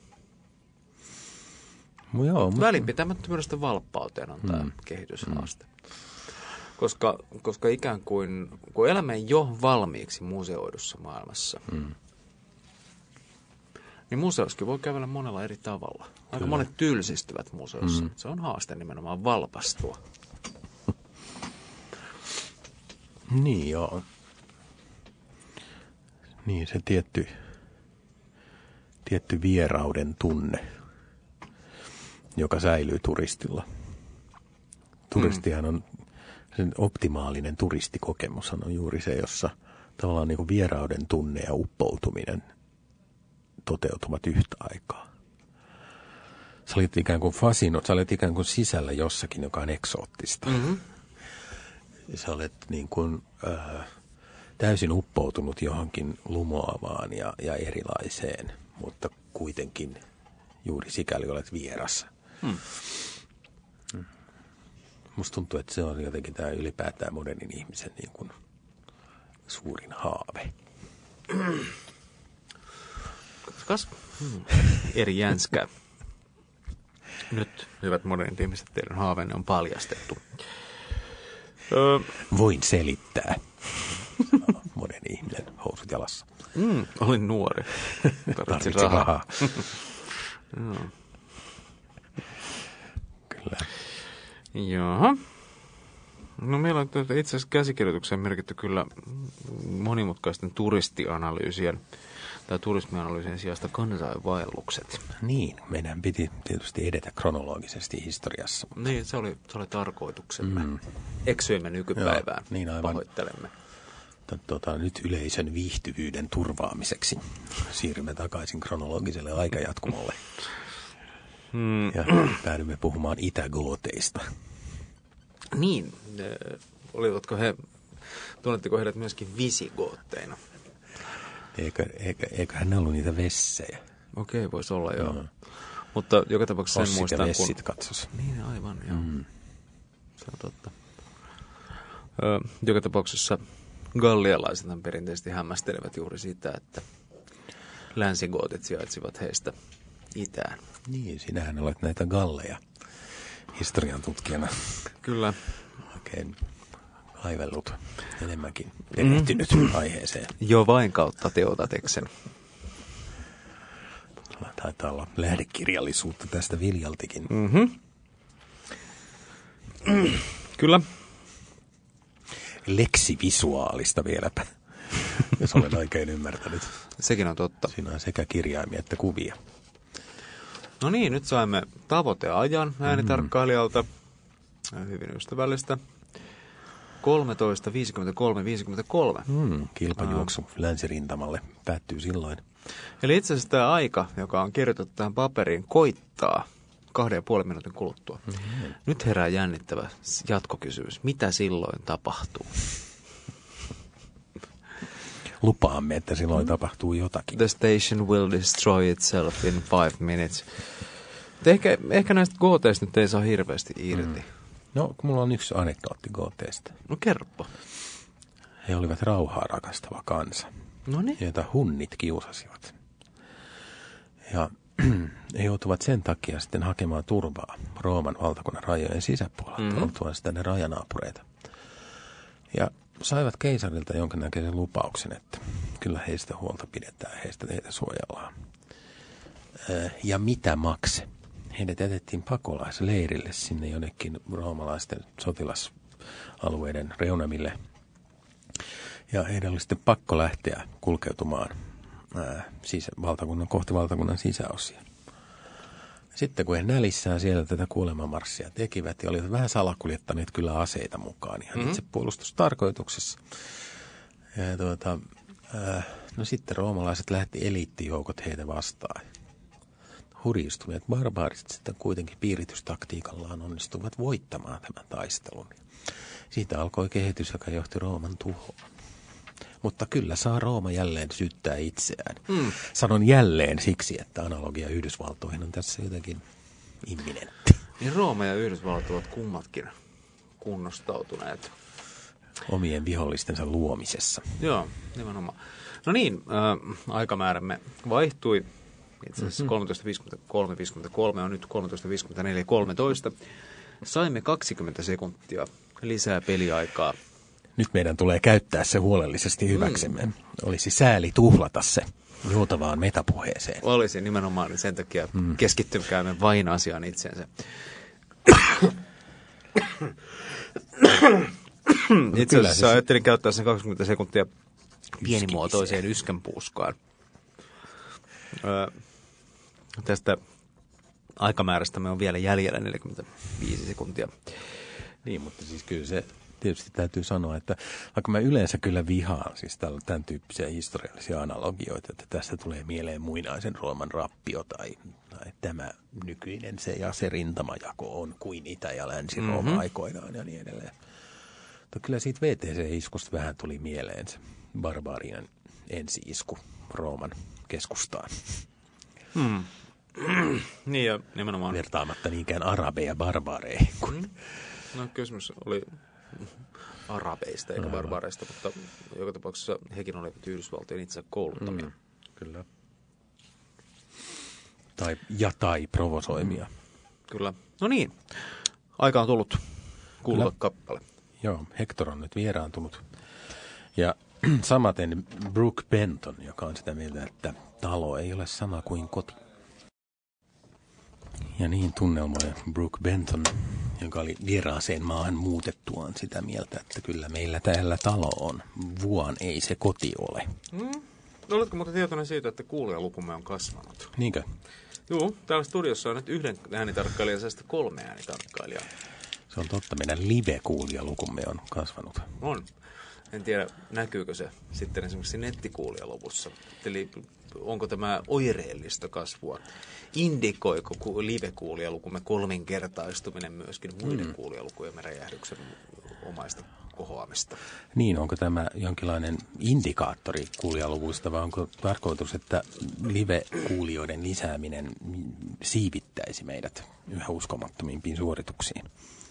Välinpitämättömyydestä valppauteen on tämä kehityshaaste. Koska ikään kuin, kun elämme jo valmiiksi museoidussa maailmassa, niin museoskin voi kävellä monella eri tavalla. Aika monet tylsistyvät museossa. Se on haaste nimenomaan valpastua. Niin joo. Niin se tietty vierauden tunne, joka säilyy turistilla. Turistihan on, sen optimaalinen turistikokemushan on juuri se, jossa tavallaan niin kuin vierauden tunne ja uppoutuminen toteutuvat yhtä aikaa. Sä olit ikään kuin sä olet ikään kuin sisällä jossakin, joka on eksoottista. Sä olet niin kuin täysin uppoutunut johonkin lumoavaan ja erilaiseen, mutta kuitenkin juuri sikäli olet vieras. Musta tuntuu, että se on jotenkin tämä ylipäätään modernin ihmisen niin kuin suurin haave. Eri jänskää. Nyt, hyvät modernit ihmiset, teidän haaveenne on paljastettu. Voin selittää. Moderni ihminen, housut jalassa. Olin nuori. Tarvitsin rahaa. Kyllä. Jaha. No meillä on itse asiassa käsikirjoitukseen merkitty kyllä monimutkaisten turistianalyysien tai turismianalyysien sijasta kansainvaellukset. Niin, meidän piti tietysti edetä kronologisesti historiassa. Niin, se oli tarkoituksemme. Eksyimme nykypäivään. Niin aivan. Pahoittelemme. Nyt yleisön viihtyvyyden turvaamiseksi siirrymme takaisin kronologiselle aikajatkumolle. Ja päädymme puhumaan itägooteista. Niin, tunnetteko heidät myöskin visigootteina? Eiköhän ne ollut niitä vessejä. Okei, voisi olla joo. Mutta joka tapauksessa sen muistan, kun vessit katsos. Niin, aivan, joo. Se on totta. Joka tapauksessa gallialaiset perinteisesti hämmästelevät juuri sitä, että länsigootit sijaitsivat heistä itään. Niin, sinähän olet näitä galleja historian tutkijana. Kyllä. Oikein kaivellut enemmänkin perehtynyt aiheeseen. Jo vain kautta Teotateksen. Taitaa olla lähdekirjallisuutta tästä viljaltikin. Kyllä. Leksivisuaalista vieläpä, jos olen oikein ymmärtänyt. Sekin on totta. Siinä on sekä kirjaimia että kuvia. No niin, nyt saimme tavoiteajan äänitarkkailijalta. Hyvin ystävällistä. 13.53.53. Kilpajuoksu länsirintamalle päättyy silloin. Eli itse asiassa tämä aika, joka on kirjoitettu tähän paperiin, koittaa 2,5 minuutin kuluttua. Nyt herää jännittävä jatkokysymys. Mitä silloin tapahtuu? Lupaamme, että silloin tapahtuu jotakin. The station will destroy itself in 5 minutes. Ehkä näistä gooteista nyt ei saa hirveästi irti. No, mulla on yksi anekdootti gooteista. No kerropa. He olivat rauhaa rakastava kansa. joita hunnit kiusasivat. Ja he joutuvat sen takia sitten hakemaan turvaa Rooman valtakunnan rajojen sisäpuolelta, oltuaan sitä ne rajanaapureita. Ja saivat keisarilta jonkinnäköisen lupauksen, että kyllä heistä huolta pidetään, heitä suojellaan. Ja mitä makse? Heidät jätettiin pakolaisleirille sinne jonnekin roomalaisten sotilasalueiden reunamille. Ja heidän oli sitten pakko lähteä kulkeutumaan kohti valtakunnan sisäosia. Sitten kun he nälissään siellä tätä kuolemanmarssia tekivät ja olivat vähän salakuljettaneet kyllä aseita mukaan ihan itse puolustustarkoituksessa. Ja no sitten roomalaiset lähti eliittijoukot heitä vastaan. Hurjistuneet barbaarit sitten kuitenkin piiritystaktiikallaan onnistuvat voittamaan tämän taistelun. Siitä alkoi kehitys, joka johti Rooman tuhoon. Mutta kyllä saa Rooma jälleen syyttää itseään. Sanon jälleen siksi, että analogia Yhdysvaltoihin on tässä jotenkin imminentti. Niin Rooma ja Yhdysvallat ovat kummatkin kunnostautuneet omien vihollistensa luomisessa. Joo, nimenomaan. No niin, aikamäärämme vaihtui. Itse asiassa 13.53 on nyt 13.54.13. Saimme 20 sekuntia lisää peliaikaa. Nyt meidän tulee käyttää se huolellisesti hyväksemme. Olisi sääli tuhlata se joutavaan metapuheeseen. Olisi nimenomaan sen takia keskittykäämme vain asiaan itsensä. Itse asiassa ajattelin käyttää sen 20 sekuntia pienimuotoiseen yskänpuuskaan. Tästä aikamäärästä me on vielä jäljellä 45 sekuntia. Niin, mutta siis kyllä se tietysti täytyy sanoa, että vaikka mä yleensä kyllä vihaan siis tämän tyyppisiä historiallisia analogioita, että tästä tulee mieleen muinaisen Rooman rappio tai tämä nykyinen se rintamajako on kuin Itä- ja Länsi-Rooma aikoinaan ja niin edelleen. Mutta kyllä siitä VTC-iskusta vähän tuli mieleen se barbaarien ensi-isku Rooman keskustaan. Niin ja nimenomaan. Vertaamatta niinkään arabeja barbaareihin kuin. No kysymys oli arabeista eikä barbaareista, mutta joka tapauksessa hekin olivat Yhdysvaltojen itse kouluttamia. Kyllä. Tai provosoimia. Kyllä. No niin, aika on tullut kuuluva kappale. Joo, Hector on nyt vieraantunut. Ja samaten Brooke Benton, joka on sitä mieltä, että talo ei ole sama kuin koti. Ja niin tunnelmoi Brooke Benton, joka oli vieraaseen maahan muutettuaan sitä mieltä, että kyllä meillä täällä talo on. Vuon ei se koti ole. Oletko muuten tietoinen siitä, että kuulijalukumme on kasvanut? Niinkö? Joo, täällä studiossa on nyt 1 äänitarkkailija ja 3 äänitarkkailijaa. Se on totta, meidän live-kuulijalukumme on kasvanut. On. En tiedä, näkyykö se sitten esimerkiksi nettikuulijaluvussa. Eli onko tämä oireellista kasvua? Indikoiko live-kuulijalukumme kolminkertaistuminen myöskin muiden kuulijalukujen räjähdyksen omaista kohoamista? Niin, onko tämä jonkinlainen indikaattori kuulijaluvuista vai onko tarkoitus, että live-kuulijoiden lisääminen siivittäisi meidät yhä uskomattomimpiin suorituksiin?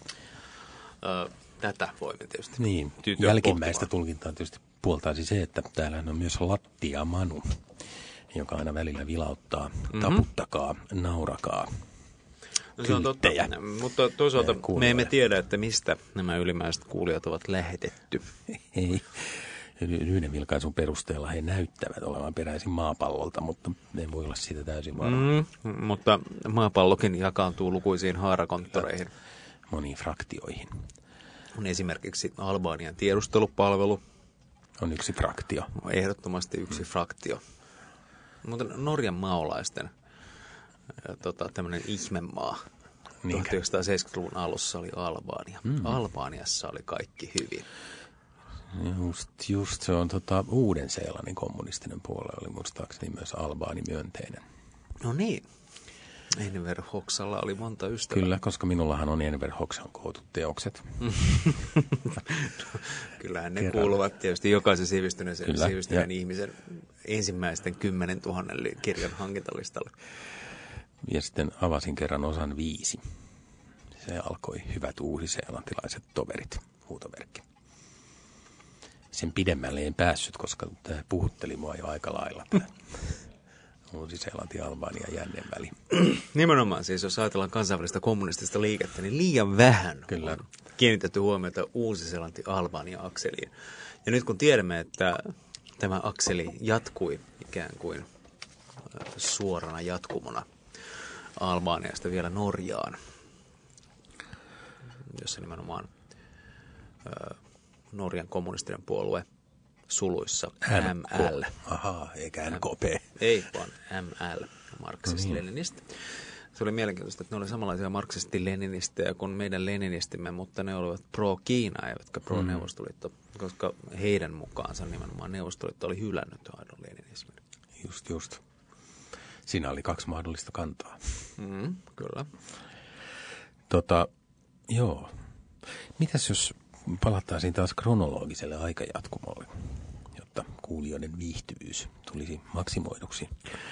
Tätä voimme tietysti. Niin, jälkimmäistä tulkintaa tietysti puoltaisi se, että täällä on myös Lattia Manu, joka aina välillä vilauttaa, taputtakaa, naurakaa. No se on totta, mutta toisaalta me emme tiedä, että mistä nämä ylimääräiset kuulijat ovat lähetetty. Ei. Yhden vilkaisun perusteella he näyttävät olevan peräisin maapallolta, mutta ei voi olla siitä täysin varma. Mutta maapallokin jakaantuu lukuisiin haarakonttoreihin. Moniin fraktioihin. On esimerkiksi Albanian tiedustelupalvelu. On yksi fraktio. Ehdottomasti yksi fraktio. Mutta Norjan maolaisten tämmöinen ihmemaa. 1970-luvun alussa oli Albania. Albaniassa oli kaikki hyvin. Just se on Uuden-Seelannin kommunistinen puolue oli muistaakseni myös Albaani myönteinen. No niin. Enver Hoxalla oli monta ystävää. Kyllä, koska minullahan on Enver Hoxan kootut teokset. Kyllähän ne kuuluvat tietysti jokaisen sivistyneen ihmisen ensimmäisten 10 000 kirjan hankintalistalle. Ja sitten avasin kerran osan 5. Se alkoi hyvät uusiseelantilaiset toverit, huutomerkki. sen pidemmälle en päässyt, koska tämä puhutteli mua jo aika lailla. Tämä Uusi-Seelanti-Albania jännen väli. Nimenomaan siis, jos ajatellaan kansainvälistä kommunistista liikettä, niin liian vähän Kyllä. on kiinnitetty huomiota Uusi-Seelanti-Albania-akseliin. Ja nyt kun tiedämme, että tämä akseli jatkui ikään kuin suorana jatkumona Albaniasta vielä Norjaan, jossa nimenomaan Norjan kommunistinen puolue suluissa ML. Ahaa, eikä NKP. Ei, vaan ML, marksist-leninist. Se oli mielenkiintoista, että ne oli samanlaisia marksisti-leninistejä kuin meidän leninistimme, mutta ne olivat pro-Kiina eivätkä pro-Neuvostoliitto, koska heidän mukaansa nimenomaan Neuvostoliitto oli hylännyt aidon leninismin. Just. Siinä oli 2 mahdollista kantaa. Kyllä. Joo. Mitäs jos palattaisiin taas kronologiselle aikajatkumolle, jotta kuulijoiden viihtyvyys tulisi maksimoiduksi?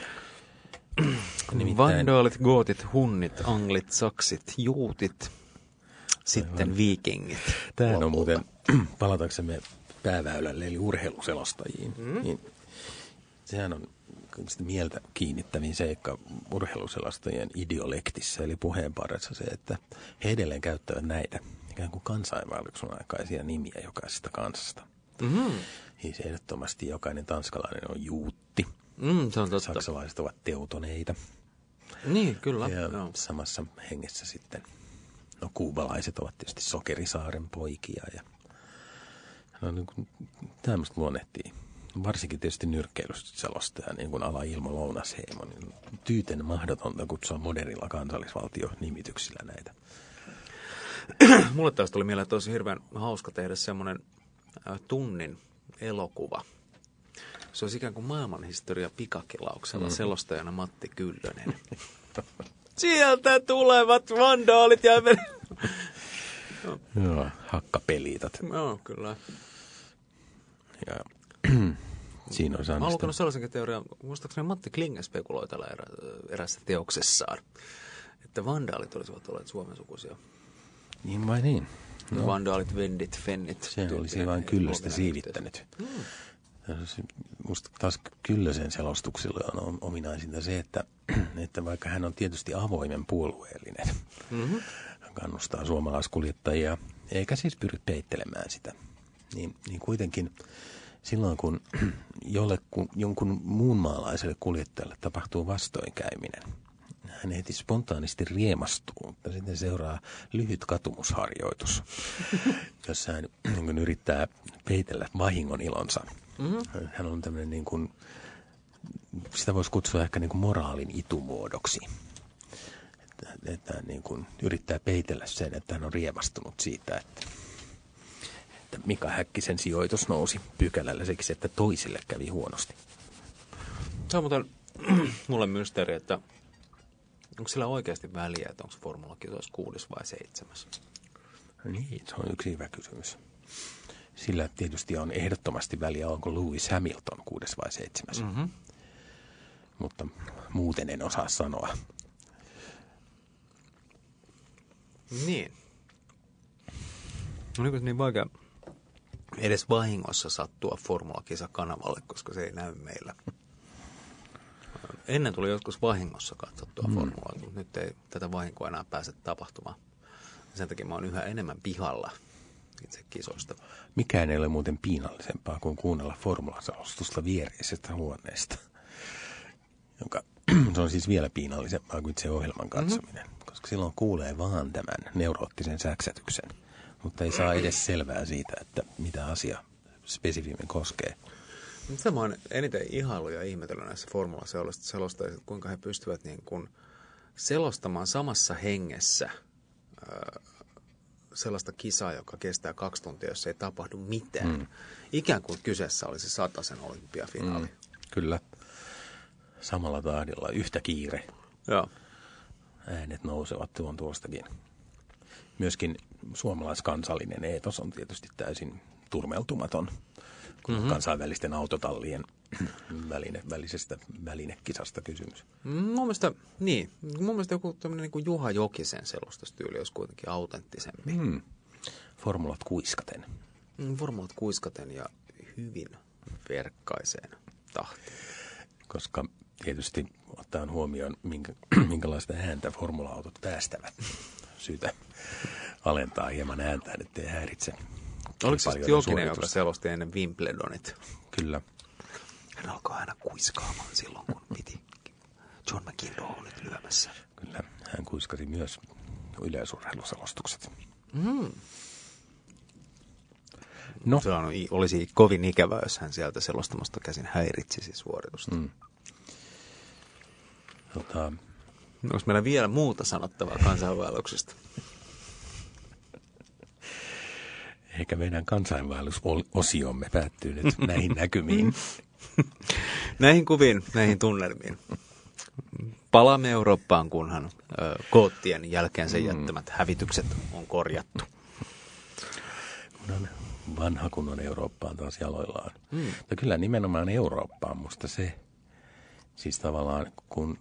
Vandaalit, gootit, hunnit, anglit, saksit, juutit, sitten viikingit. Tämähän on muuten, palataksemme pääväylälle, eli urheiluselostajiin, niin sehän on sitä mieltä kiinnittävin seikka urheiluselostajien ideolektissä, eli puheenparressa se, että he edelleen käyttävät näitä ikään kuin kansainvaelluksen aikaisia nimiä jokaisesta kansasta. Siis ehdottomasti jokainen tanskalainen on juutti. Se on totta. Saksalaiset ovat teutoneita. Niin, kyllä. Ja samassa hengessä sitten, kuubalaiset ovat tietysti Sokerisaaren poikia. Ja, niin kuin tämmöistä luonnehtii. Varsinkin tietysti nyrkkeilystä selostaja, niin kuin Ala-Ilmo Lounasheimo. Niin tyyten mahdotonta kutsua modernilla kansallisvaltio-nimityksillä näitä. Mulle taas tuli mieleen, että olisi hirveän hauska tehdä semmoinen tunnin elokuva. Se olisi ikään kuin maailmanhistoria pikakelauksella, selostajana Matti Kyllönen. Sieltä tulevat vandaalit ja... Joo, hakkapelitat. Joo, kyllä. Ja siinä on Mä oon lukenut sellaisenkin teorian, muistaakseni Matti Klinge spekuloi tällä erässä teoksessaan, että vandaalit olisivat olleet suomensukuisia. Niin vai niin? No. Vandaalit, vendit, fennit. Se olisi vain Kyllöstä siivittänyt. Musta taas Kyllösen selostuksilla on ominaisinta se, että vaikka hän on tietysti avoimen puolueellinen, hän kannustaa suomalaiskuljettajia, eikä siis pyri peittelemään sitä, niin kuitenkin silloin kun jonkun muun maalaiselle kuljettajalle tapahtuu vastoinkäyminen, hän heti spontaanisti riemastuu, mutta sitten seuraa lyhyt katumusharjoitus, jossa hän yrittää peitellä vahingon ilonsa. Hän on tämmöinen niin kuin, sitä voisi kutsua ehkä niin kuin moraalin itumuodoksi. Että hän niin kuin yrittää peitellä sen, että hän on riemastunut siitä, että Mika Häkkisen sijoitus nousi pykälällä siksi, että toisille kävi huonosti. Se on muuten mulle mysteeri, että onko sillä oikeasti väliä, että onko formulakisoissa 6 vai 7? Niin, se on yksi hyvä kysymys. Sillä tietysti on ehdottomasti väliä, onko Lewis Hamilton 6 vai 7. Mutta muuten en osaa sanoa. Niin. Oliko se niin vaikea edes vahingossa sattua formulakisa-kanavalle, koska se ei näy meillä? Ennen tuli joskus vahingossa katsottua formulaa, mutta nyt ei tätä vahinkoa enää pääse tapahtumaan. Sen takia mä oon yhä enemmän pihalla itse kisoista. Mikään ei ole muuten piinallisempaa kuin kuunnella formulasalostusta viereisestä huoneesta, joka se on siis vielä piinallisempaa kuin se ohjelman katsominen, koska silloin kuulee vaan tämän neuroottisen säksätyksen, mutta ei saa edes selvää siitä, että mitä asia spesifimmin koskee. Sitä mä oon eniten ihailu ja ihmetellyt näissä formulaselostajissa, kuinka he pystyvät niin kuin selostamaan samassa hengessä sellaista kisaa, joka kestää 2 tuntia, jos ei tapahdu mitään. Ikään kuin kyseessä olisi 100 olympiafinaali. Kyllä. Samalla tahdilla yhtä kiire. Joo. Äänet nousevat tuostakin. Myöskin suomalaiskansallinen eetos on tietysti täysin turmeltumaton, kun kansainvälisten autotallien välisestä välinekisasta kysymys. Mun mielestä joku tämmöinen niin kuin Juha Jokisen selostustyyli olisi kuitenkin autenttisempi. Formulat kuiskaten. Formulat kuiskaten ja hyvin verkkaiseen tahtiin. Koska tietysti ottaen huomioon, minkälaista ääntä formula-autot päästävät. Syytä alentaa hieman ääntä, ettei häiritse. Oliko se Jokinen, joka selosti ennen Wimbledonit? Kyllä. Hän alkoi aina kuiskaamaan silloin, kun piti John McEnroe lyömässä. Kyllä, hän kuiskasi myös yleisurheiluselostukset. No. Se olisi kovin ikävää, jos hän sieltä selostamasta käsin häiritsisi suoritusta. Onko meillä vielä muuta sanottavaa kansainvaelluksista? Eikä meidän kansainvaellusosiomme päättyy nyt näihin näkymiin. Näihin kuviin, näihin tunnelmiin. Palaamme Eurooppaan, kunhan koottien jälkeensä jättämät hävitykset on korjattu. Vanha kunnon Eurooppaan taas jaloillaan. Ja kyllä nimenomaan Eurooppa on musta se, siis tavallaan kun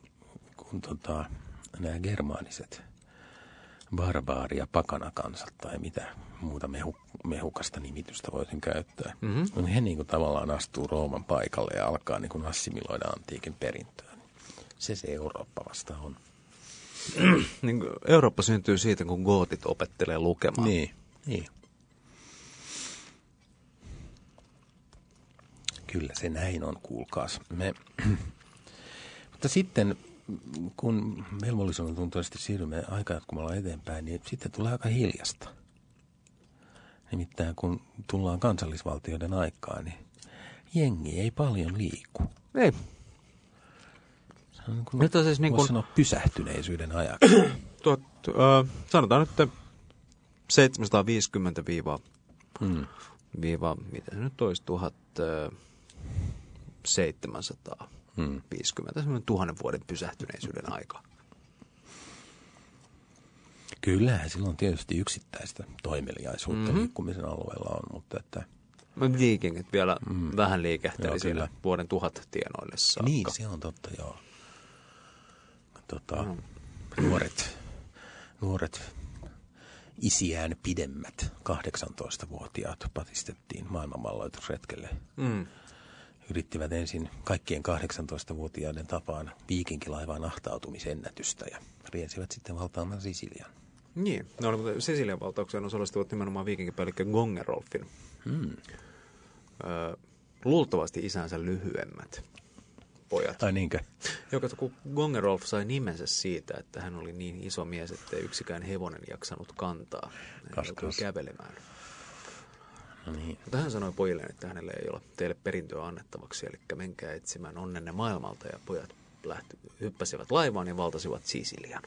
nämä germaaniset barbaari- ja pakanakansat tai mitä muuta mehukasta nimitystä voisin käyttää. He niin kuin tavallaan astuu Rooman paikalle ja alkaa niin kuin assimiloida antiikin perintöä. Se Eurooppa vasta on. Niin Eurooppa syntyy siitä, kun gootit opettelee lukemaan. Niin. Kyllä se näin on, kuulkaas. Mutta sitten, kun velvollisuuden tuntuisesti siirrymme aikajatkumalla eteenpäin, niin sitten tulee aika hiljasta. Nimittäin kun tullaan kansallisvaltioiden aikaan, niin jengi ei paljon liiku. Ei. Se on Nyt on siis voisi sanoa pysähtyneisyyden ajaksi. Sanotaan nyt 750 mitä se nyt olisi, 1750, semmoinen 1000 vuoden pysähtyneisyyden aika. Kyllähän silloin tietysti yksittäistä toimeliaisuutta liikkumisen alueella on, mutta että... Viikingit vielä vähän liikehteli siellä vuoden 1000 tienoille saakka. Niin, se on totta, joo. Nuoret isiään pidemmät 18-vuotiaat patistettiin maailmanvalloitusretkelle. Yrittivät ensin kaikkien 18-vuotiaiden tapaan viikinkilaivaan ahtautumisennätystä ja riensivät sitten valtaamaan Sisilian. Niin, mutta Sisilian valtaukseen osallistuvat nimenomaan viikinkipäällikkö Gongerolfin. Luultavasti isänsä lyhyemmät pojat. Ai niinkö? Kun Gongerolf sai nimensä siitä, että hän oli niin iso mies, ettei yksikään hevonen jaksanut kantaa. Hän joutui kävelemään. No niin. Mutta hän sanoi pojille, että hänelle ei ole teille perintöä annettavaksi, eli menkää etsimään onnenne maailmalta, ja pojat hyppäsivät laivaan ja valtasivat Sisilian.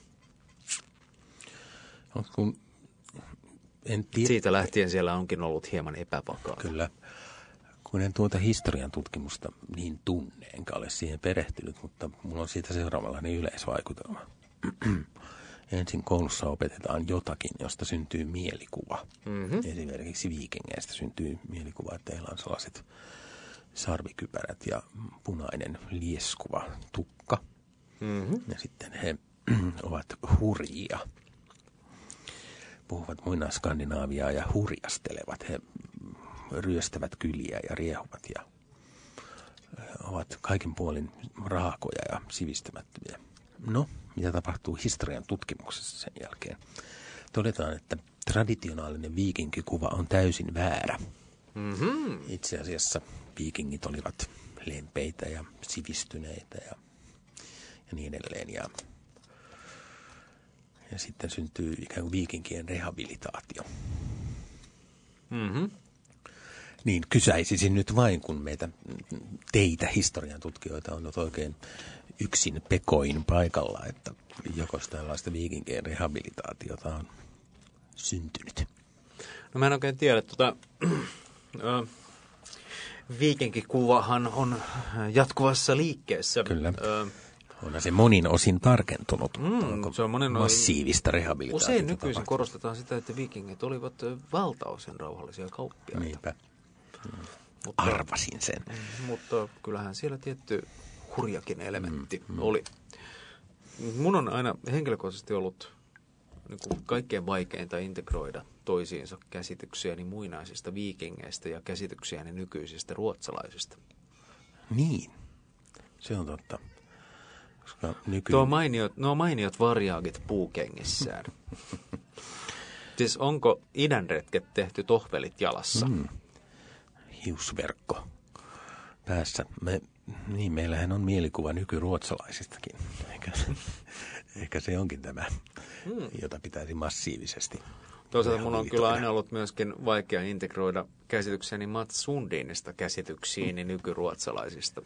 Siitä lähtien siellä onkin ollut hieman epävakaa. Kyllä. Kun en tuota historian tutkimusta niin tunne, enkä ole siihen perehtynyt, mutta mulla on siitä seuraavallani yleisvaikutelma. Ensin koulussa opetetaan jotakin, josta syntyy mielikuva. Esimerkiksi viikingeistä syntyy mielikuva, että heillä on sellaiset sarvikypärät ja punainen lieskuva tukka. Ja sitten he ovat hurjia. Puhuvat muinaisskandinaaviaa ja hurjastelevat. He ryöstävät kyliä ja riehuvat ja ovat kaikin puolin raakoja ja sivistämättömiä. No, mitä tapahtuu historian tutkimuksessa sen jälkeen? Todetaan, että traditionaalinen viikinkikuva on täysin väärä. Itse asiassa viikingit olivat lempeitä ja sivistyneitä ja niin edelleen. Ja sitten syntyy ikään kuin viikinkien rehabilitaatio. Niin kysäisisin nyt vain, kun teitä historian tutkijoita on nyt oikein yksin pekoin paikalla, että joko tällaista viikinkien rehabilitaatiota on syntynyt. No mä en oikein tiedä. Viikinkikuvahan on jatkuvassa liikkeessä. Kyllä. Onhan se monin osin tarkentunut, mutta se on massiivista rehabilitaatiota. Usein nykyisin korostetaan sitä, että viikingit olivat valtaosin rauhallisia kauppiaita. Niinpä. Arvasin sen. Mutta kyllähän siellä tietty hurjakin elementti oli. Mun on aina henkilökohtaisesti ollut niin kuin kaikkein vaikeinta integroida toisiinsa käsityksiäni muinaisista viikingeistä ja käsityksiäni nykyisistä ruotsalaisista. Niin, se on totta. Koska Nuo mainiot varjaagit puukengissään. Siis onko idänretket tehty tohvelit jalassa? Hiusverkko päässä. Meillähän on mielikuva nykyruotsalaisistakin. Ehkä se onkin tämä, jota pitäisi massiivisesti. Toisaalta mun on kyllä aina ollut myöskin vaikea integroida käsitykseni Mats Sundinista käsityksiini nykyruotsalaisista.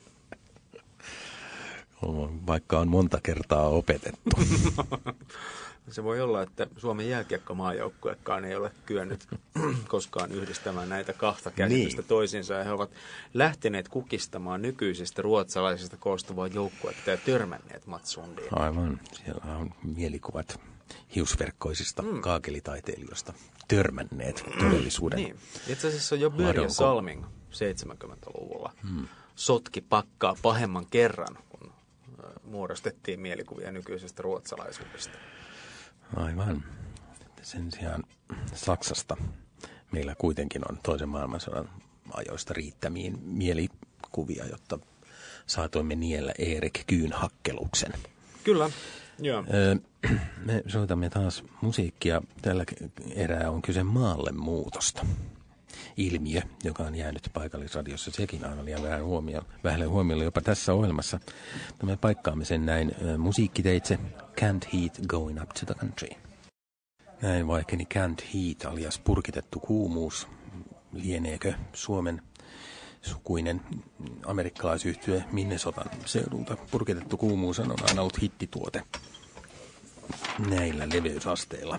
Vaikka on monta kertaa opetettu. Se voi olla, että Suomen jääkiekkomaajoukkuekaan ei ole kyennyt koskaan yhdistämään näitä kahta käsitystä toisiinsa. Ja he ovat lähteneet kukistamaan nykyisistä ruotsalaisista koostuvaa joukkuetta ja törmänneet Mats Sundiin. Aivan. Siellä on mielikuvat hiusverkkoisista kaakelitaiteilijoista törmänneet todellisuuden. Niin. Itse asiassa jo Börje Salming 70-luvulla sotki pakkaa pahemman kerran, kun muodostettiin mielikuvia nykyisestä ruotsalaisuudesta. Aivan. Sen sijaan Saksasta meillä kuitenkin on toisen maailmansodan ajoista riittämiin mielikuvia, jotta saatoimme niellä Erik Kyynhakkeluksen. Kyllä, joo. Me soitamme taas musiikkia. Tällä erää on kyse maallemuutosta. Ilmiö, joka on jäänyt paikallisradiossa, sekin aina liian vähälle huomiolle jopa tässä ohjelmassa. Me paikkaamme sen näin musiikkiteitse Canned Heat Going Up to the Country. Näin vaikeni Canned Heat alias purkitettu kuumuus. Lieneekö Suomen sukuinen amerikkalaisyhtye Minnesotan seudulta? Purkitettu kuumuus on aina ollut hittituote näillä leveysasteilla.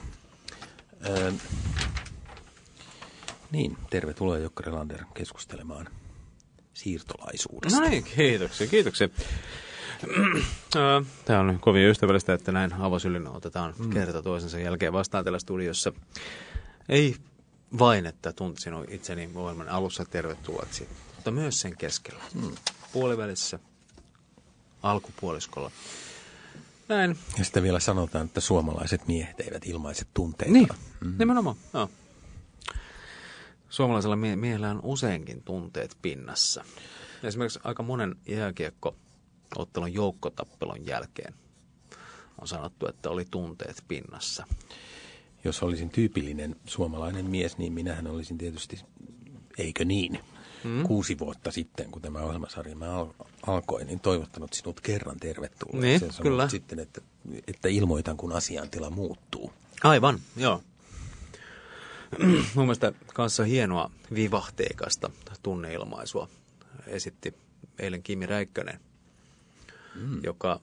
Niin, tervetuloa Jukka Relander keskustelemaan siirtolaisuudesta. No niin, kiitoksia. Tämä on kovin ystävällistä, että näin avosylin otetaan kerta toisensa jälkeen vastaan täällä studiossa. Ei vain, että tuntisin itseni ohjelman alussa tervetulleeksi, mutta myös sen keskellä. Puolivälissä, alkupuoliskolla. Näin. Ja sitten vielä sanotaan, että suomalaiset miehet eivät ilmaise tunteita. Niin, nimenomaan. No. Suomalaisella miehellä on useinkin tunteet pinnassa. Esimerkiksi aika monen jääkiekko-ottelun joukkotappelun jälkeen on sanottu, että oli tunteet pinnassa. Jos olisin tyypillinen suomalainen mies, niin minähän olisin tietysti, eikö niin, 6 vuotta sitten, kun tämä ohjelmasarja alkoi, niin toivottanut sinut kerran tervetulleeksi. Niin, kyllä. Sitten, että ilmoitan, kun asiantila muuttuu. Aivan, joo. Mun mielestä kanssa hienoa vivahteikasta tunneilmaisua esitti eilen Kimi Räikkönen, joka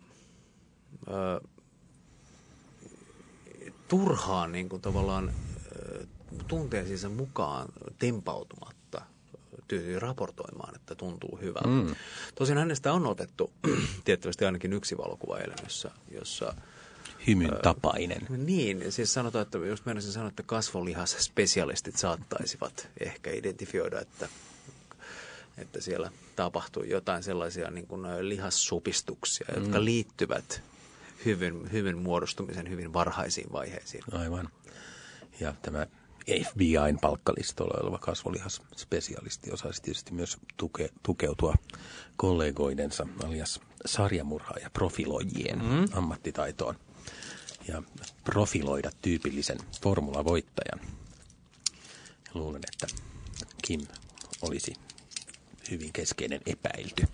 turhaan niin kuin tavallaan tunteisiinsa mukaan tempautumatta tyytyy raportoimaan, että tuntuu hyvältä. Tosin hänestä on otettu tiettävästi ainakin yksi valokuva eilen, jossa Hymyn tapainen. Niin, siis sanotaan, että just meinasin sanoa, että kasvolihasspesialistit saattaisivat ehkä identifioida, että siellä tapahtui jotain sellaisia niin kuin lihassupistuksia, jotka liittyvät hyvin muodostumisen hyvin varhaisiin vaiheisiin. Aivan. Ja tämä FBI:n palkkalistoilla oleva kasvolihasspesialisti osaisi tietysti myös tukeutua kollegoidensa alias sarjamurhaaja profiloijien ammattitaitoon ja profiloida tyypillisen formulavoittajan. Luulen, että Kim olisi hyvin keskeinen epäilty.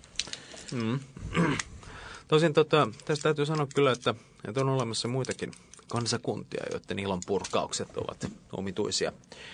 Tosin tästä täytyy sanoa kyllä, että on olemassa muitakin kansakuntia, joiden ilonpurkaukset ovat omituisia.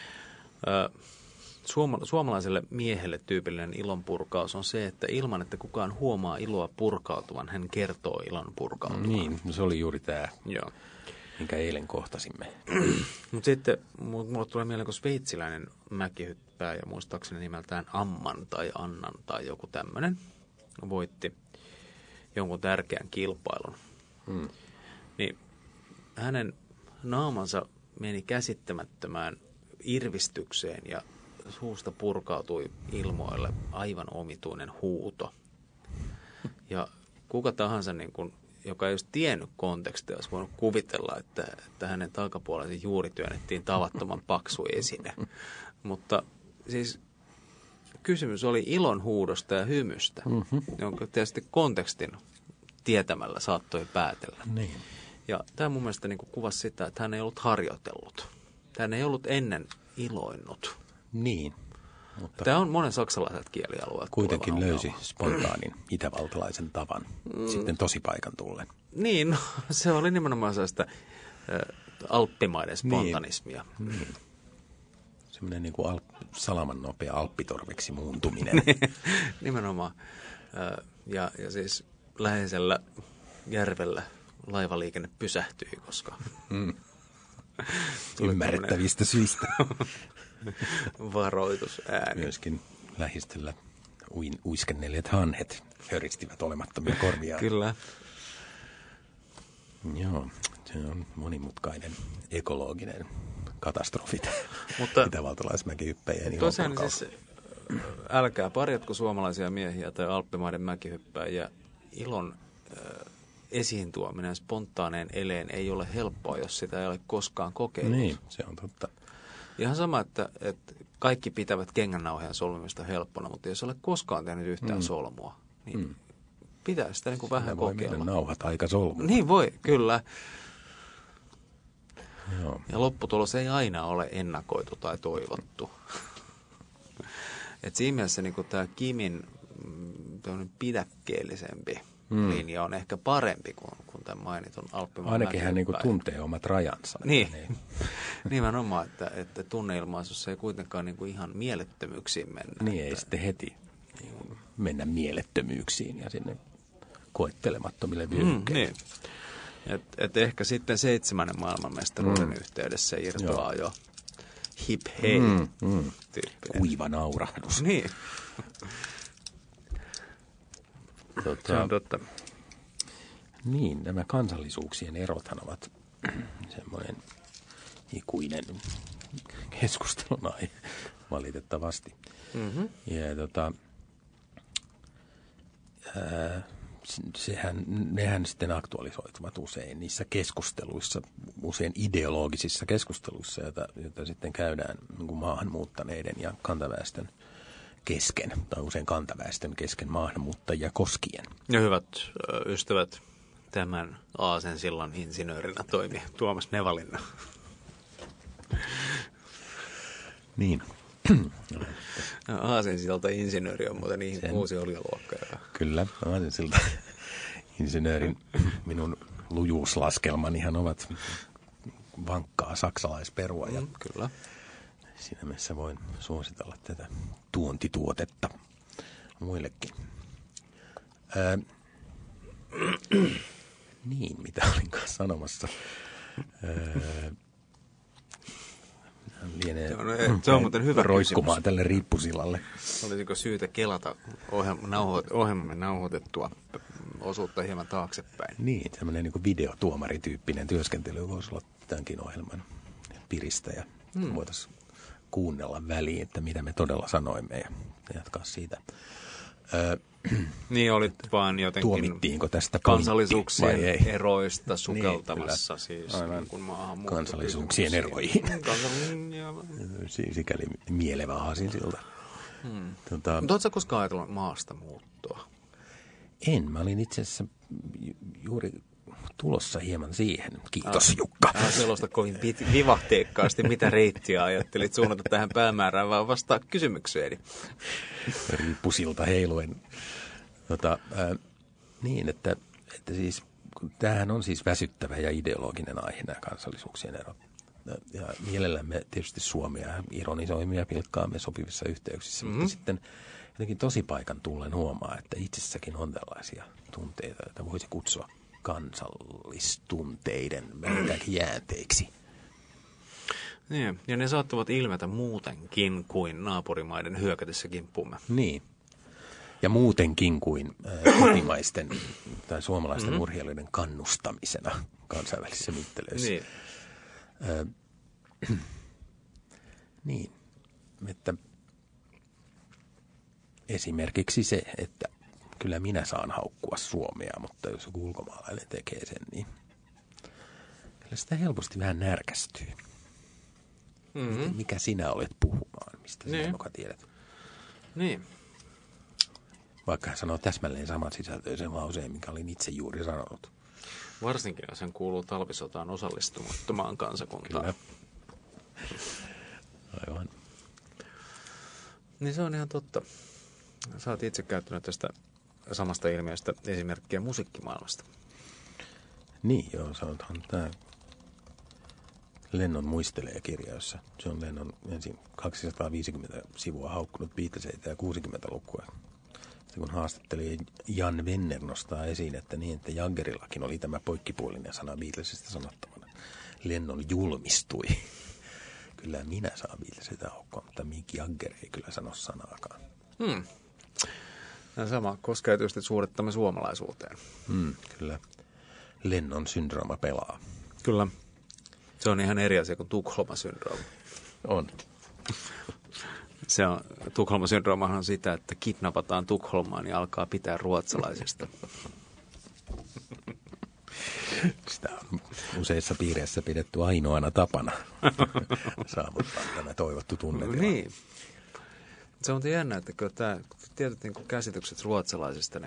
Suomalaiselle miehelle tyypillinen ilonpurkaus on se, että ilman, että kukaan huomaa iloa purkautuvan, hän kertoo ilon purkautuvan. Niin, se oli juuri tämä, joo, minkä eilen kohtasimme. Mutta sitten mulle tulee mieleen, kun sveitsiläinen mäkihyppääjä, muistaakseni nimeltään Amman tai Annan tai joku tämmöinen, voitti jonkun tärkeän kilpailun. Niin hänen naamansa meni käsittämättömään irvistykseen ja suusta purkautui ilmoille aivan omituinen huuto. Ja kuka tahansa niin kuin joka ei olisi tiennyt kontekstia, olisi voinut kuvitella, että hänen takapuolensa juuri työnnettiin tavattoman paksu esine. Mutta siis kysymys oli ilonhuudosta ja hymystä, jonka tietysti kontekstin tietämällä saattoi päätellä. Niin. Ja tämä mun mielestä niin kuin kuvasi sitä, että hän ei ollut harjoitellut. Hän ei ollut ennen iloinnut. Niin. Mutta tämä on monen saksalaiset kielialueet. kuitenkin löysi spontaanin itävaltalaisen tavan sitten tosipaikan tullen. Niin, no, se oli nimenomaan sellaista alppimaiden spontanismia. Niin. Semmoinen niin kuin salaman nopea alppitorveksi muuntuminen. Nimenomaan. Ja siis läheisellä järvellä laivaliikenne pysähtyi, koska ymmärrettävistä syistä. Varoitusääni. Myöskin lähistöllä uiskennelleet hanhet höristivät olemattomia korviaan. Kyllä. Joo, se on monimutkainen ekologinen katastrofi. Mutta itävaltalaismäkihyppäjien tosiaan siis älkää parjatko suomalaisia miehiä tai alppimaiden mäkihyppäjiä. Ilon esiin tuominen spontaaneen eleen ei ole helppoa, jos sitä ei ole koskaan kokeillut. Niin, se on totta. Ihan sama, että kaikki pitävät kengännauhojen solmimista helppona, mutta jos olet koskaan tehnyt yhtään solmua, niin pitää sitä niin kuin vähän kokeilla. Voi nauhat aika solmua. Niin voi, kyllä. Joo. Ja lopputulos ei aina ole ennakoitu tai toivottu. Et siinä mielessä niin kuin tämä Kimin pidäkkeellisempi linja on ehkä parempi kuin tämän mainitun alppimaan. Ainakin hän niin kuin tuntee omat rajansa. Niin, nimenomaan, että tunneilmaisussa ei kuitenkaan niin kuin ihan mielettömyyksiin mennä. Niin, ei sitten heti mennä mielettömyyksiin ja sinne koettelemattomille vyöhykkeille. Niin. Et ehkä sitten 7. maailmanmestaruuden yhteydessä irtoaa jo hip hei tyyppinen. Uiva naurahdus. Niin. Se on totta. Niin, nämä kansallisuuksien erothan ovat semmoinen ikuinen keskustelun aihe valitettavasti. Ja nehän sitten aktualisoituvat usein niissä keskusteluissa, usein ideologisissa keskusteluissa, joita sitten käydään niin kuin maahanmuuttaneiden ja kantaväestön kesken, tai usein kantaväestön kesken maahanmuuttajia koskien. Ja hyvät ystävät, tämän Aasensillan insinöörinä toimi Tuomas Nevalinna. Niin. Aasensilta insinööri on muuten niihin 6 oljaluokkaa. Kyllä, Aasensilta insinöörin minun lujuuslaskelmanihan ovat vankkaa saksalaisperua. Ja kyllä. Siinä mielessä voin suositella tätä tuontituotetta muillekin. Niin, mitä olinkaan sanomassa. Lienee se on muuten hyvä roikkumaan tälle riippusillalle. Olisiko syytä kelata ohjelmamme nauhoitettua osuutta hieman taaksepäin? Niin, tämmöinen niin kuin videotuomarityyppinen työskentely voisi olla tämänkin ohjelman piristäjä. Voitaisiin kuunnella väliin, että mitä me todella sanoimme ja jatkaa siitä. Niin olit vaan jotenkin tuomittiinko tästä kansallisuuksien eroista sukeltamassa niin, siis kun kansallisuuksien eroihin. Sikäli mielevä aasinsilta. Mutta oletko koskaan ajatellut maasta muuttoa? En. Mä olin itse asiassa juuri tulossa hieman siihen. Kiitos Jukka. Selosta kovin vivahteikkaasti, mitä reittiä ajattelit suunnata tähän päämäärään, vaan vastaa kysymykseeni. Riippusilta heiluen. Niin, että siis, tämähän on siis väsyttävä ja ideologinen aihe, nämä kansallisuuksien erot. Ja mielellämme tietysti Suomea ironisoimme ja pilkkaamme sopivissa yhteyksissä, mutta sitten jotenkin tosipaikan tullen huomaa, että itsessäkin on tällaisia tunteita, joita voisi kutsua kansallistunteiden vähintäänkin jäänteiksi. Niin, ja ne saattavat ilmetä muutenkin kuin naapurimaiden hyökätessä kimppuumme. Niin, ja muutenkin kuin kotimaisten tai suomalaisten urheilijoiden kannustamisena kansainvälisissä mittelöissä. Niin. Niin, että esimerkiksi se, että kyllä minä saan haukkua haukkua Suomea, mutta jos joku ulkomaalainen tekee sen, niin kyllä sitä helposti vähän närkästyy. Mm-hmm. Mikä sinä olet puhumaan, mistä sinä muka tiedät? Niin. Vaikka hän sanoo täsmälleen saman sisältöisen lauseen, minkä olin itse juuri sanonut. Varsinkin, jos hän kuuluu talvisotaan osallistumattomaan kansakuntaan. Kyllä. Aivan. Niin se on ihan totta. Sä oot itse käyttänyt tästä samasta ilmiöstä esimerkkiä musiikkimaailmasta. Niin, joo, sanotaan tämä Lennon muistelee -kirja, jossa John Lennon ensin 250 sivua haukkunut Beatleseitä ja 60-lukua. Sitten kun haastatteli Jan Venner nostaa esiin, että niin, että Jaggerillakin oli tämä poikkipuolinen sana Beatlesista sanottavana. Lennon julmistui. Kyllä minä saan Beatleseitä haukkua, mutta Mick Jagger ei kyllä sano sanaakaan. Ja sama koskee tietysti suorittamme suomalaisuuteen. Kyllä. Lennon syndrooma pelaa. Kyllä. Se on ihan eri asia kuin Tukholma-syndrooma. On. Se on, Tukholma-syndroomahan on sitä, että kidnapataan Tukholmaan ja alkaa pitää ruotsalaisista. Sitä on useissa piireissä pidetty ainoana tapana saavuttaa tämä toivottu tunnelma. Niin. Se on jännä, että kyllä tämä tietyt niin käsitykset ruotsalaisista,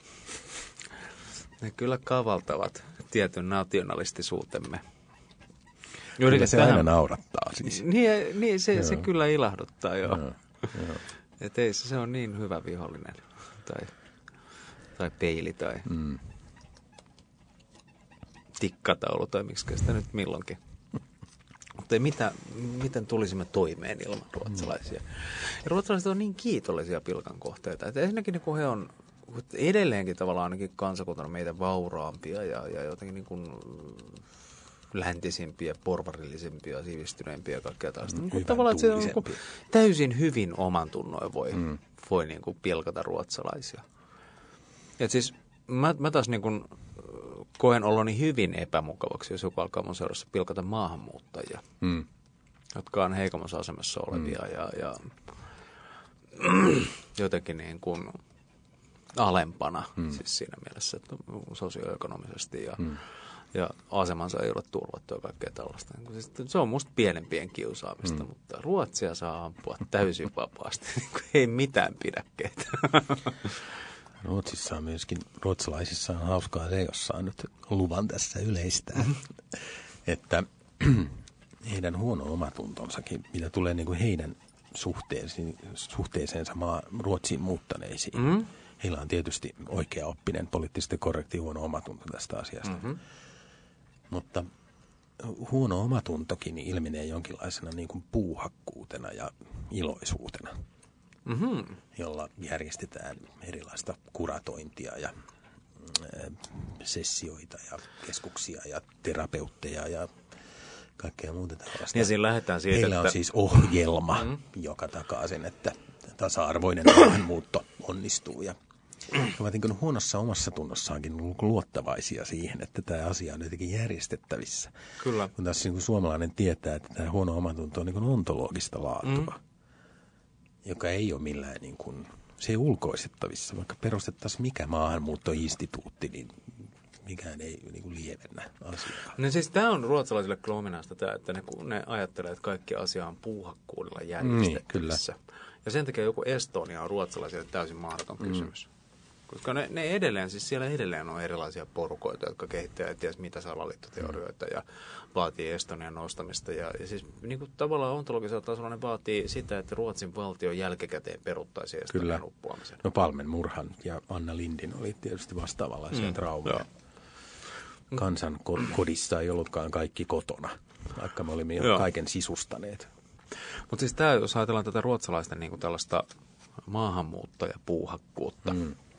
ne kyllä kavaltavat tietyn nationalistisuutemme. Kyllä se aina naurattaa siis. Niin se kyllä ilahduttaa, joo. Että ei se on niin hyvä vihollinen tai peili tai tikkataulu tai miksi sitä nyt milloinkin. Mutta miten tulisimme toimeen ilman ruotsalaisia? Ja ruotsalaiset on niin kiitollisia pilkan kohteita, että ensinnäkin niin kun he on edelleenkin tavallaan ainakin kansakuntana meitä vauraampia ja jotenkin niin kuin läntisimpiä, porvarillisimpia, sivistyneempiä ja kaikkea taas. Tavallaan että se on niin täysin hyvin oman tunnoin voi niin kuin pilkata ruotsalaisia. Ja siis mä taas niin kuin koen oloni hyvin epämukavaksi, jos joku alkaa mun seurassa pilkata maahanmuuttajia, jotka on heikommassa asemassa olevia ja jotenkin niin kuin alempana siis siinä mielessä, että sosioekonomisesti ja asemansa ei ole turvattu ja kaikkea tällaista. Se on musta pienempien kiusaamista, mutta Ruotsia saa ampua täysin vapaasti, ei mitään pidäkkeitä. Ruotsissa on myöskin, ruotsalaisissa on hauskaa se, jos saa nyt luvan tässä yleistää, että heidän huono omatuntonsakin, mitä tulee niin kuin heidän suhteeseensa Ruotsiin muuttaneisiin. Heillä on tietysti oikeaoppinen, poliittisesti korrekti huono omatunto tästä asiasta. Mutta huono omatuntokin ilmenee jonkinlaisena niin kuin puuhakkuutena ja iloisuutena, jolla järjestetään erilaista kuratointia ja sessioita ja keskuksia ja terapeutteja ja kaikkea muuta tällaista. Ja siinä lähdetään siitä, heillä on siis ohjelma, joka takaa sen, että tasa-arvoinen maahanmuutto onnistuu ja he ovat niin huonossa omassa tunnossaankin luottavaisia siihen, että tämä asia on jotenkin järjestettävissä. Kyllä. Kun taas niin suomalainen tietää, että tämä huono omatunto on niin ontologista laatua, joka ei ole millään, niin kuin, se ei ulkoistettavissa. Vaikka perustettaisiin mikä maahanmuuttoinstituutti, niin mikään ei niin kuin lievennä asiaa. No siis tämä on ruotsalaisille kyllä ominaista tämä, että ne ajattelee, että kaikki asia on puuhakkuudella järjestettävissä. Ja sen takia joku Estonia on ruotsalaisille täysin mahdoton kysymys. Koska ne edelleen, siis siellä edelleen on erilaisia porukoita, jotka kehittää ja ties mitä salaliittoteorioita ja vaatii Estonian nostamista. Ja siis niin kuin tavallaan ontologisella tasolla ne vaatii sitä, että Ruotsin valtio jälkikäteen peruuttaisi Estonian uppoamisen. No Palmen murhan ja Anna Lindin oli tietysti vastaavanlaisia traumeja. Kansan kodissa ei ollutkaan kaikki kotona, vaikka me olimme jo kaiken sisustaneet. Mutta siis tämä, jos ajatellaan tätä ruotsalaisten niin kuin tällaista maahanmuuttajapuuhakkuutta,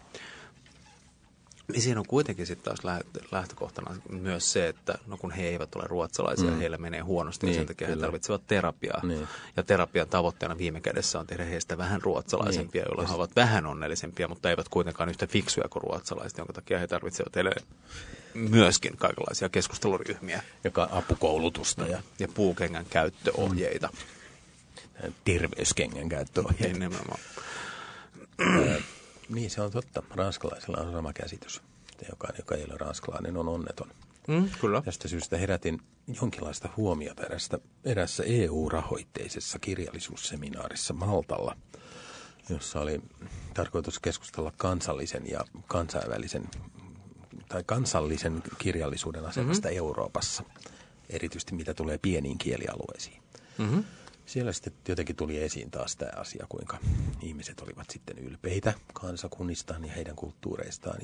niin siinä on kuitenkin sitten taas lähtökohtana myös se, että no kun he eivät ole ruotsalaisia, heillä menee huonosti, niin sen takia he tarvitsevat terapiaa. Ja terapian tavoitteena viime kädessä on tehdä heistä vähän ruotsalaisempia, jolloin he ovat vähän onnellisempia, mutta eivät kuitenkaan yhtä fiksuja kuin ruotsalaiset, jonka takia he tarvitsevat myöskin kaikenlaisia keskusteluryhmiä. Joka apukoulutusta ja puukengän käyttöohjeita. Terveyskengän käyttöohjeita. Nimenomaan. Niin, se on totta. Ranskalaisilla on sama käsitys. Jokainen, joka ei ole ranskalainen, on onneton. Kyllä. Tästä syystä herätin jonkinlaista huomiota erässä EU-rahoitteisessa kirjallisuusseminaarissa Maltalla, jossa oli tarkoitus keskustella kansallisen ja kansainvälisen tai kansallisen kirjallisuuden asemasta Euroopassa, erityisesti mitä tulee pieniin kielialueisiin. Siellä sitten jotenkin tuli esiin taas tämä asia, kuinka ihmiset olivat sitten ylpeitä kansakunnistaan ja heidän kulttuureistaan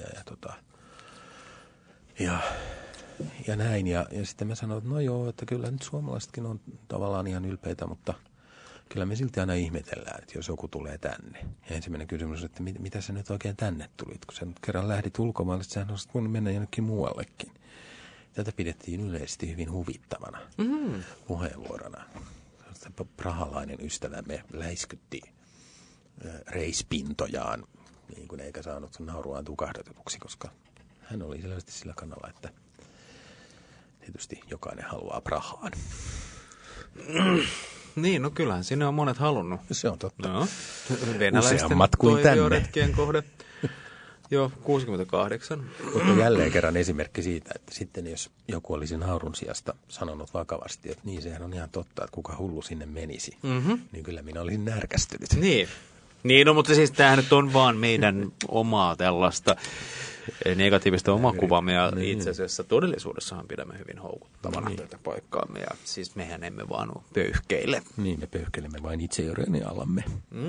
ja näin. Ja sitten mä sanoin, että no joo, että kyllä nyt suomalaisetkin on tavallaan ihan ylpeitä, mutta kyllä me silti aina ihmetellään, että jos joku tulee tänne. Ja ensimmäinen kysymys on, että mitä sä nyt oikein tänne tulit? Kun sä nyt kerran lähdit ulkomaille, että sähän olisit voinut mennä jonnekin muuallekin. Tätä pidettiin yleisesti hyvin huvittavana puheenvuorona. Prahalainen ystävämme läiskytti reispintojaan, niin kuin eikä saanut nauruaan tukahdutetuksi, koska hän oli selvästi sillä kannalla, että tietysti jokainen haluaa Prahaan. Niin, no kyllähän sinne on monet halunnut. Se on totta. No, venäläisten useammat kuin toivioretkien kohde. Joo, 68. Mutta jälleen kerran esimerkki siitä, että sitten jos joku olisi naurun sijasta sanonut vakavasti, että niin sehän on ihan totta, että kuka hullu sinne menisi, niin kyllä minä olisin närkästynyt. Niin, no, mutta siis tämähän nyt on vaan meidän omaa tällaista negatiivista omakuvaamme ja itse asiassa todellisuudessahan pidämme hyvin houkuttavana tätä paikkaamme ja siis mehän emme vaan pöyhkeile. Niin, me pöyhkeilemme vain itseironi alamme.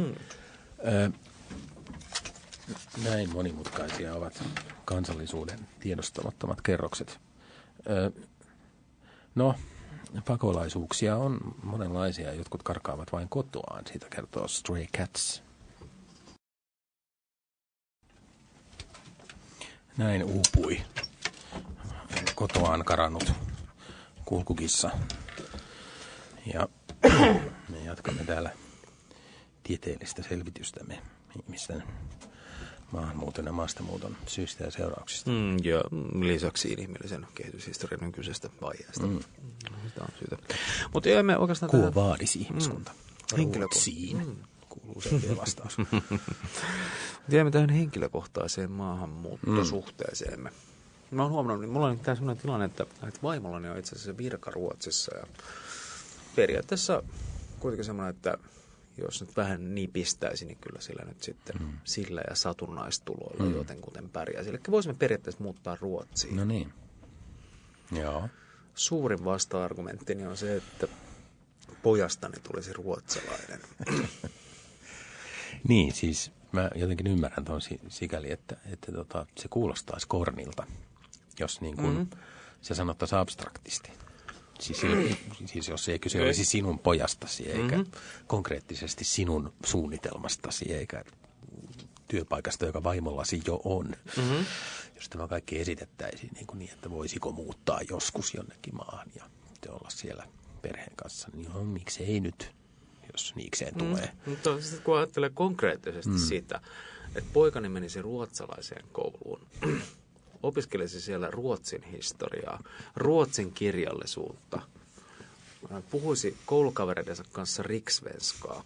Näin monimutkaisia ovat kansallisuuden tiedostamattomat kerrokset. No, pakolaisuuksia on monenlaisia. Jotkut karkaavat vain kotoaan. Siitä kertoo Stray Cats. Näin uupui kotoaan karannut kulkukissa. Ja me jatkamme täällä tieteellistä selvitystämme ihmisten maahanmuuton ja maastamuuton syistä ja seurauksista. Ja lisäksi inhimillisen kehityshistorian kyseisestä vaiheesta. Sitä on syytä. Mutta emme oikeastaan... Kuo vaadisi ihmiskunta. Ruotsiin kuuluu selkeä vastaus. Tiedämme tähän henkilökohtaiseen maahanmuuttosuhteeseemme. Mä oon huomannut, että mulla on tämä sellainen tilanne, että vaimollani on itse asiassa virka Ruotsissa. Ja periaatteessa kuitenkin semmoinen, että jos nyt vähän nipistäisi, niin kyllä sillä nyt sitten sillä ja satunnaistuloilla jotenkuten pärjäisi. Eli voisimme periaatteessa muuttaa Ruotsiin. No niin. Joo. Suurin vasta-argumenttini on se, että pojastani tulisi ruotsalainen. Niin, siis mä jotenkin ymmärrän tuon sikäli, että se kuulostaisi kornilta, jos niin kuin se sanottaisiin abstraktisti. Siis jos ei kyse olisi sinun pojastasi, eikä konkreettisesti sinun suunnitelmastasi, eikä työpaikasta, joka vaimollasi jo on. Jos tämä kaikki esitettäisiin niin, että voisiko muuttaa joskus jonnekin maahan ja olla siellä perheen kanssa, niin miksei nyt, jos niikseen tulee. Mutta sitten kun ajattelee konkreettisesti sitä, että poikani menisi ruotsalaiseen kouluun, opiskelisi siellä Ruotsin historiaa, Ruotsin kirjallisuutta, puhuisi koulukavereidensa kanssa riksvenskaa.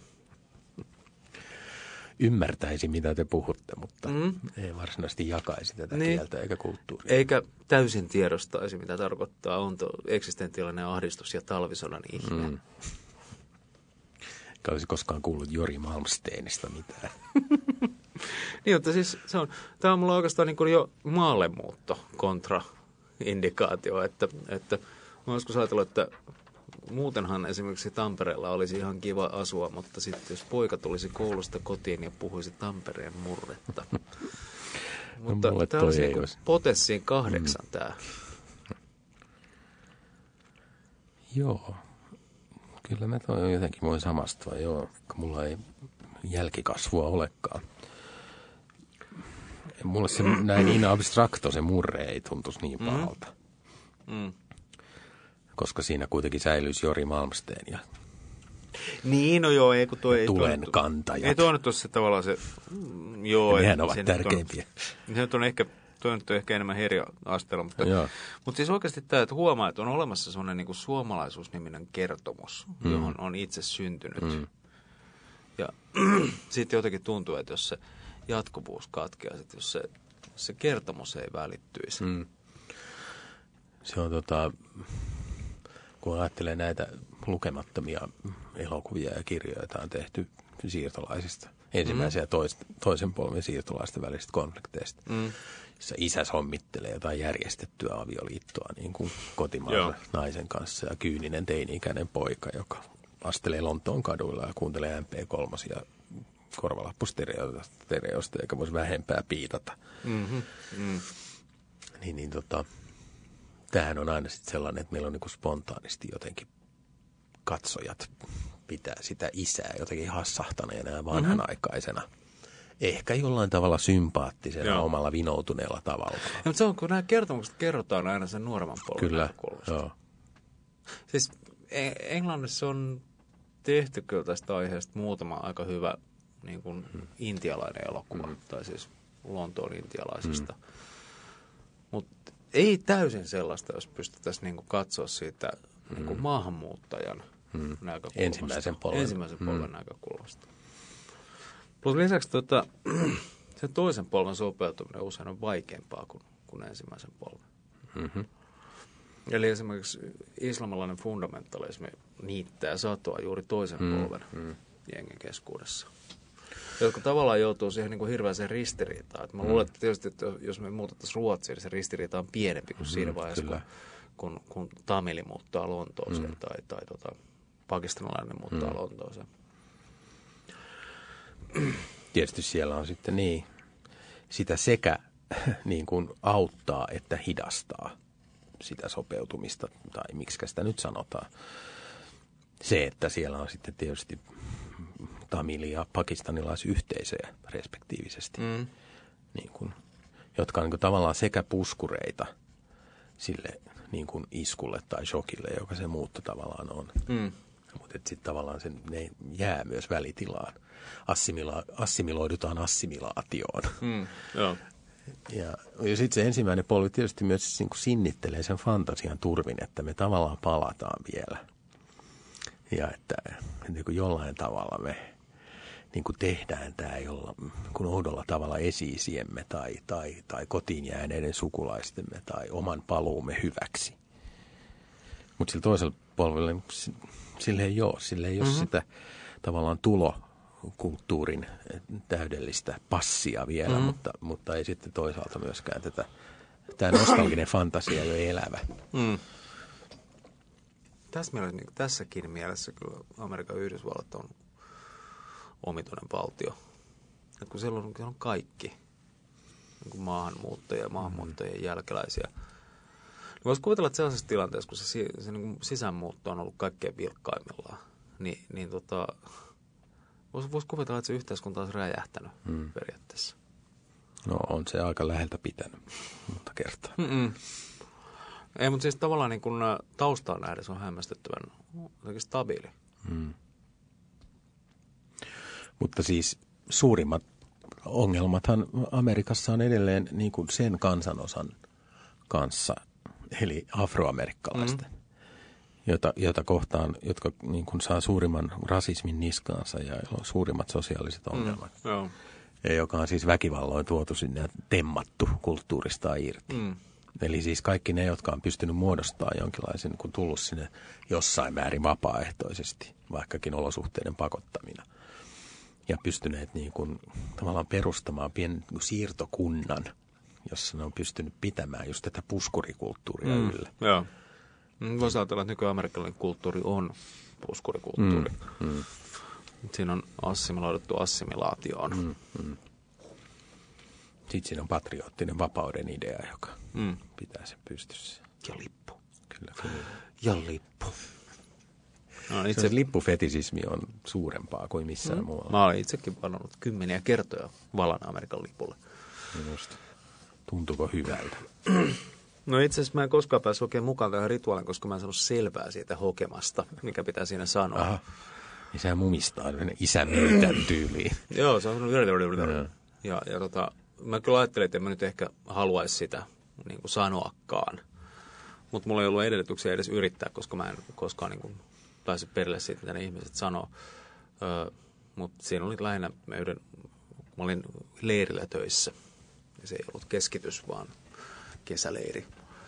Ymmärtäisi, mitä te puhutte, mutta ei varsinaisesti jakaisi tätä kieltä eikä kulttuuria. Eikä täysin tiedostaisi, mitä tarkoittaa eksistentiaalinen ahdistus ja talvisodan ihme. Eikä olisi koskaan kuullut Jori Malmsteenista mitään. Niin, mutta siis tämä on mulla oikeastaan niin kuin jo maallemuutto kontraindikaatio, että mä joskus ajatellut, että muutenhan esimerkiksi Tampereella olisi ihan kiva asua, mutta sitten jos poika tulisi koulusta kotiin ja puhuisi Tampereen murretta. Mutta tämä olisi niin potenssiin 8 tämä. Joo, kyllä mä toi jotenkin voin samastua, joo, kun mulla ei jälkikasvua olekaan. Mulle se näin in abstracto se murre ei tuntuisi niin pahalta. Koska siinä kuitenkin säilyisi Jori Malmsteen ja niin, no joo, ei kun tuo ei tulen kantajat. Ei tuo nyt ole se tavallaan se, joo. Nehän ovat tärkeimpiä. Se on ehkä, tuo nyt on ehkä enemmän eri asteella, mutta siis oikeasti tämä, että huomaa, että on olemassa sellainen niin kuin suomalaisuusniminen kertomus, johon on itse syntynyt. Ja sitten jotenkin tuntuu, että jos se jatkuvuus katkeaa, jos se kertomus ei välittyisi. Se on kun ajattelee näitä lukemattomia elokuvia ja kirjoja, joita on tehty siirtolaisista, ensimmäisen ja toisen polven siirtolaisten välisistä konflikteista, jossa isä sommittelee jotain järjestettyä avioliittoa niin kuin kotimaisen naisen kanssa ja kyyninen teini-ikäinen poika, joka astelee Lontoon kaduilla ja kuuntelee MP3 ja korvalappustereosta, eikä voisi vähempää piitata. Tämähän on aina sitten sellainen, että meillä on niin spontaanisti jotenkin katsojat pitää sitä isää jotenkin hassahtaneena ja vanhanaikaisena. Ehkä jollain tavalla sympaattisena omalla vinoutuneella tavalla. Ja, mutta se on, kun nämä kertomukset kerrotaan aina sen nuoremman polven näkökulmasta. Joo. Siis Englannissa on tehty kyllä tästä aiheesta muutama aika hyvä niin kuin intialainen elokuva, tai siis Lontoon intialaisista. Mutta ei täysin sellaista, jos pystyttäisiin niin kuin katsoa siitä niin kuin maahanmuuttajan näkökulmasta. Ensimmäisen polven näkökulmasta. Plus lisäksi sen toisen polven sopeutuminen usein on vaikeampaa kuin ensimmäisen polven. Eli esimerkiksi islamilainen fundamentalismi niittää satoa juuri toisen polven jengen keskuudessa, jotka tavallaan joutuu siihen niin kuin hirveäseen ristiriitaan. Että mä luulen, että tietysti, että jos me muutettaisiin Ruotsiin, niin se ristiriita on pienempi kuin siinä vaiheessa, kun tamili muuttaa Lontooseen tai pakistanilainen muuttaa Lontooseen. Tietysti siellä on sitten sitä sekä niin kuin auttaa että hidastaa sitä sopeutumista, tai miksikä sitä nyt sanotaan. Se, että siellä on sitten tietysti tamili- ja pakistanilaisyhteisöjä respektiivisesti, niin kuin, jotka on niin kuin tavallaan sekä puskureita sille niin kuin iskulle tai shokille, joka se muutto tavallaan on. Mutta sitten tavallaan ne jää myös välitilaan. Assimiloidutaan assimilaatioon. Ja sitten se ensimmäinen polvi tietysti myös niin kuin sinnittelee sen fantasian turvin, että me tavallaan palataan vielä. Ja että niin kuin jollain tavalla me niin kuin tehdään tämä kun oudolla tavalla esi-isiemme tai kotiin jääneiden sukulaistemme tai oman paluumme hyväksi. Mutta sillä toisella polvella sille ei ole sitä tavallaan tulokulttuurin täydellistä passia vielä, mutta ei sitten toisaalta myöskään tämä nostalginen fantasia jo elävä. Tässäkin mielessä kyllä Amerikan Yhdysvallat on omituinen valtio. Et kun siellä on kaikki niin maahanmuuttajien jälkeläisiä. Niin voisi kuvitella, että sellaisessa tilanteessa, kun se niin kuin sisäänmuutto on ollut kaikkein vilkkaimmillaan, niin voisi kuvitella, että se yhteiskunta olisi räjähtänyt periaatteessa. No on se aika läheltä pitänyt monta kertaa. Ei, mutta siis tavallaan niin kun taustaan nähdä se on hämmästyttävän stabiili. Mutta siis suurimmat ongelmathan Amerikassa on edelleen niin kuin sen kansanosan kanssa, eli afroamerikkalaisten, jota kohtaan, jotka niin kuin saa suurimman rasismin niskaansa ja suurimmat sosiaaliset ongelmat. Ja joka on siis väkivalloin tuotu sinne ja temmattu kulttuuristaan irti. Eli siis kaikki ne, jotka on pystynyt muodostamaan jonkinlaisen, kun tullut sinne jossain määrin vapaaehtoisesti, vaikkakin olosuhteiden pakottamina. Ja pystyneet niin kuin, tavallaan perustamaan pienen niin siirtokunnan, jossa ne on pystynyt pitämään just tätä puskurikulttuuria yllä. Joo. Voisi ajatella, että nyky-amerikkalainen kulttuuri on puskurikulttuuri. Siinä on assimiloiduttu assimilaatioon. Sitten siinä on patriottinen vapauden idea, joka pitää sen pystyssä. Ja lippu. Kyllä. Ja lippu. No, itse lippufetisismi on suurempaa kuin missään muualla. Mä olen itsekin pannut 10 kertoja valan Amerikan lipulle. Just. Tuntuuko hyvältä? No itse asiassa mä en koskaan päässyt oikein mukaan tähän rituaaliin, koska mä en saanut selvää siitä hokemasta, mikä pitää siinä sanoa. Aha. Niin sehän mumistaa isän meitän tyyliin. Joo, se on ja mä kyllä ajattelin, että en mä nyt ehkä haluaisi sitä niin kuin sanoakaan. Mutta mulla ei ollut edellytyksiä edes yrittää, koska mä en koskaan niin kuin päässyt perille siitä, mitä ne ihmiset sanoo. Mutta siinä oli lähinnä yhden mä olin leirillä töissä. Ja se ei ollut keskitys, vaan kesäleiri.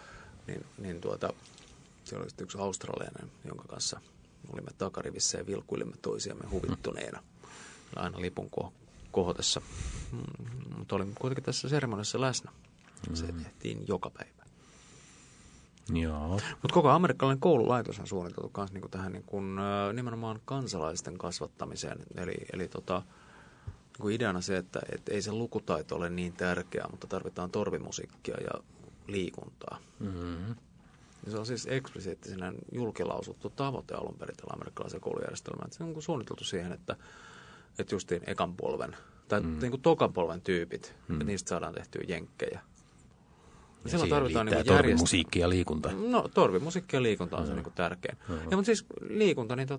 Se oli sitten yksi australialainen, jonka kanssa olimme takarivissä ja vilkuilimme toisiamme huvittuneena. Aina lipun kohotessa. Mutta olin kuitenkin tässä seremoniassa läsnä. Se tehtiin joka päivä. Joo. Mutta koko amerikkalainen koululaitos on suunniteltu myös niinku tähän niinku, nimenomaan kansalaisten kasvattamiseen. Eli niinku ideana se, että ei se lukutaito ole niin tärkeää, mutta tarvitaan torvimusiikkia ja liikuntaa. Mm-hmm. Se on siis eksplisiittinen julkilausuttu tavoite alun perin tällä amerikkalaisen koulujärjestelmään. Se on suunniteltu siihen, että justiin ekan polven tai niinku tokan polven tyypit, että niistä saadaan tehtyä jenkkejä. Ja silloin tarvitaan niinku torvimusiikki ja liikunta. No, torvimusiikki ja liikunta on se niinku tärkein. Ja, mutta siis liikunta, niin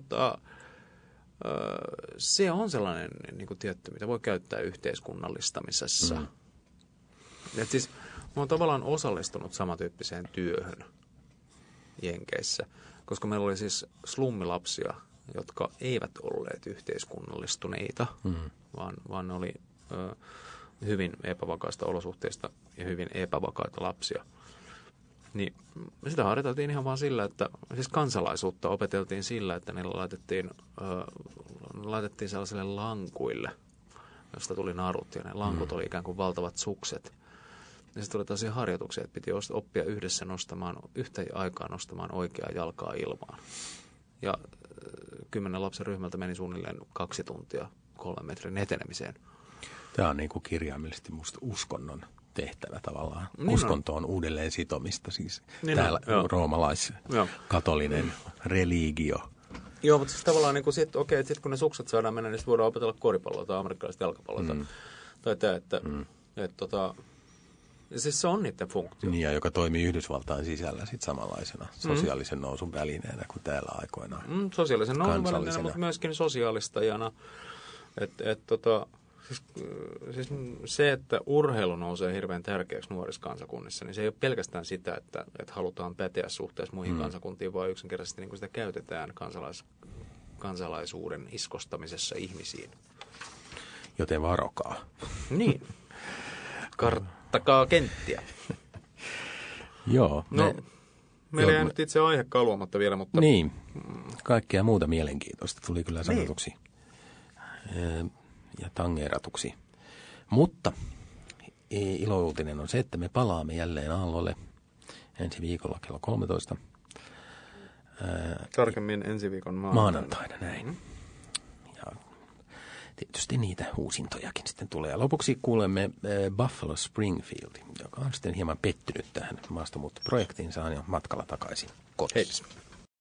se on sellainen niinku tietty, mitä voi käyttää yhteiskunnallistamisessa. Et siis mä oon tavallaan osallistunut samantyyppiseen työhön Jenkeissä, koska meillä oli siis slummilapsia, jotka eivät olleet yhteiskunnallistuneita, vaan ne oli hyvin epävakaista olosuhteista ja hyvin epävakaita lapsia. Niin sitä harjoiteltiin ihan vaan sillä, että siis kansalaisuutta opeteltiin sillä, että niillä laitettiin sellaisille lankuille, josta tuli narut, ja ne lankut oli ikään kuin valtavat sukset. Ja sitten tuli tällaisia harjoituksia, että piti oppia yhdessä yhtä aikaa nostamaan oikeaa jalkaa ilmaan. Ja 10 lapsen ryhmältä meni suunnilleen 2 tuntia 3 metrin etenemiseen. Tämä on niin kuin kirjaimellisesti musta uskonnon tehtävä tavallaan. Niin uskonto on uudelleen sitomista, siis niin täällä roomalais-katolinen religio. Joo, mutta siis tavallaan niin sit kun ne sukset saadaan mennä, niin sitten voidaan opetella koripalloa tai amerikkalaista jalkapalloa. Tai tämä, että siis se on niiden funktio. Niin, ja joka toimii Yhdysvaltain sisällä sit samanlaisena sosiaalisen nousun välineenä kuin täällä aikoinaan. Sosiaalisen nousun välineenä, mutta myöskin sosiaalistajana. Siis se, että urheilu nousee hirveän tärkeäksi nuorissa kansakunnissa, niin se ei ole pelkästään sitä, että halutaan päteä suhteessa muihin kansakuntiin, vaan yksinkertaisesti niin kuin sitä käytetään kansalaisuuden iskostamisessa ihmisiin. Joten varokaa. Niin. Karttakaa kenttiä. Joo. Meillä ei nyt itse aihe kaluamatta vielä, mutta... Niin, kaikkea muuta mielenkiintoista tuli kyllä sanotuksi ja tangeeratuksi. Mutta ilouutinen on se, että me palaamme jälleen aallolle ensi viikolla kello 13. Tarkemmin ensi viikon maanantaina. Näin. Ja tietysti niitä uusintojakin sitten tulee. Ja lopuksi kuulemme Buffalo Springfield, joka on sitten hieman pettynyt tähän maastamuuttoprojektiinsa ja matkalla takaisin kotiin. Hei.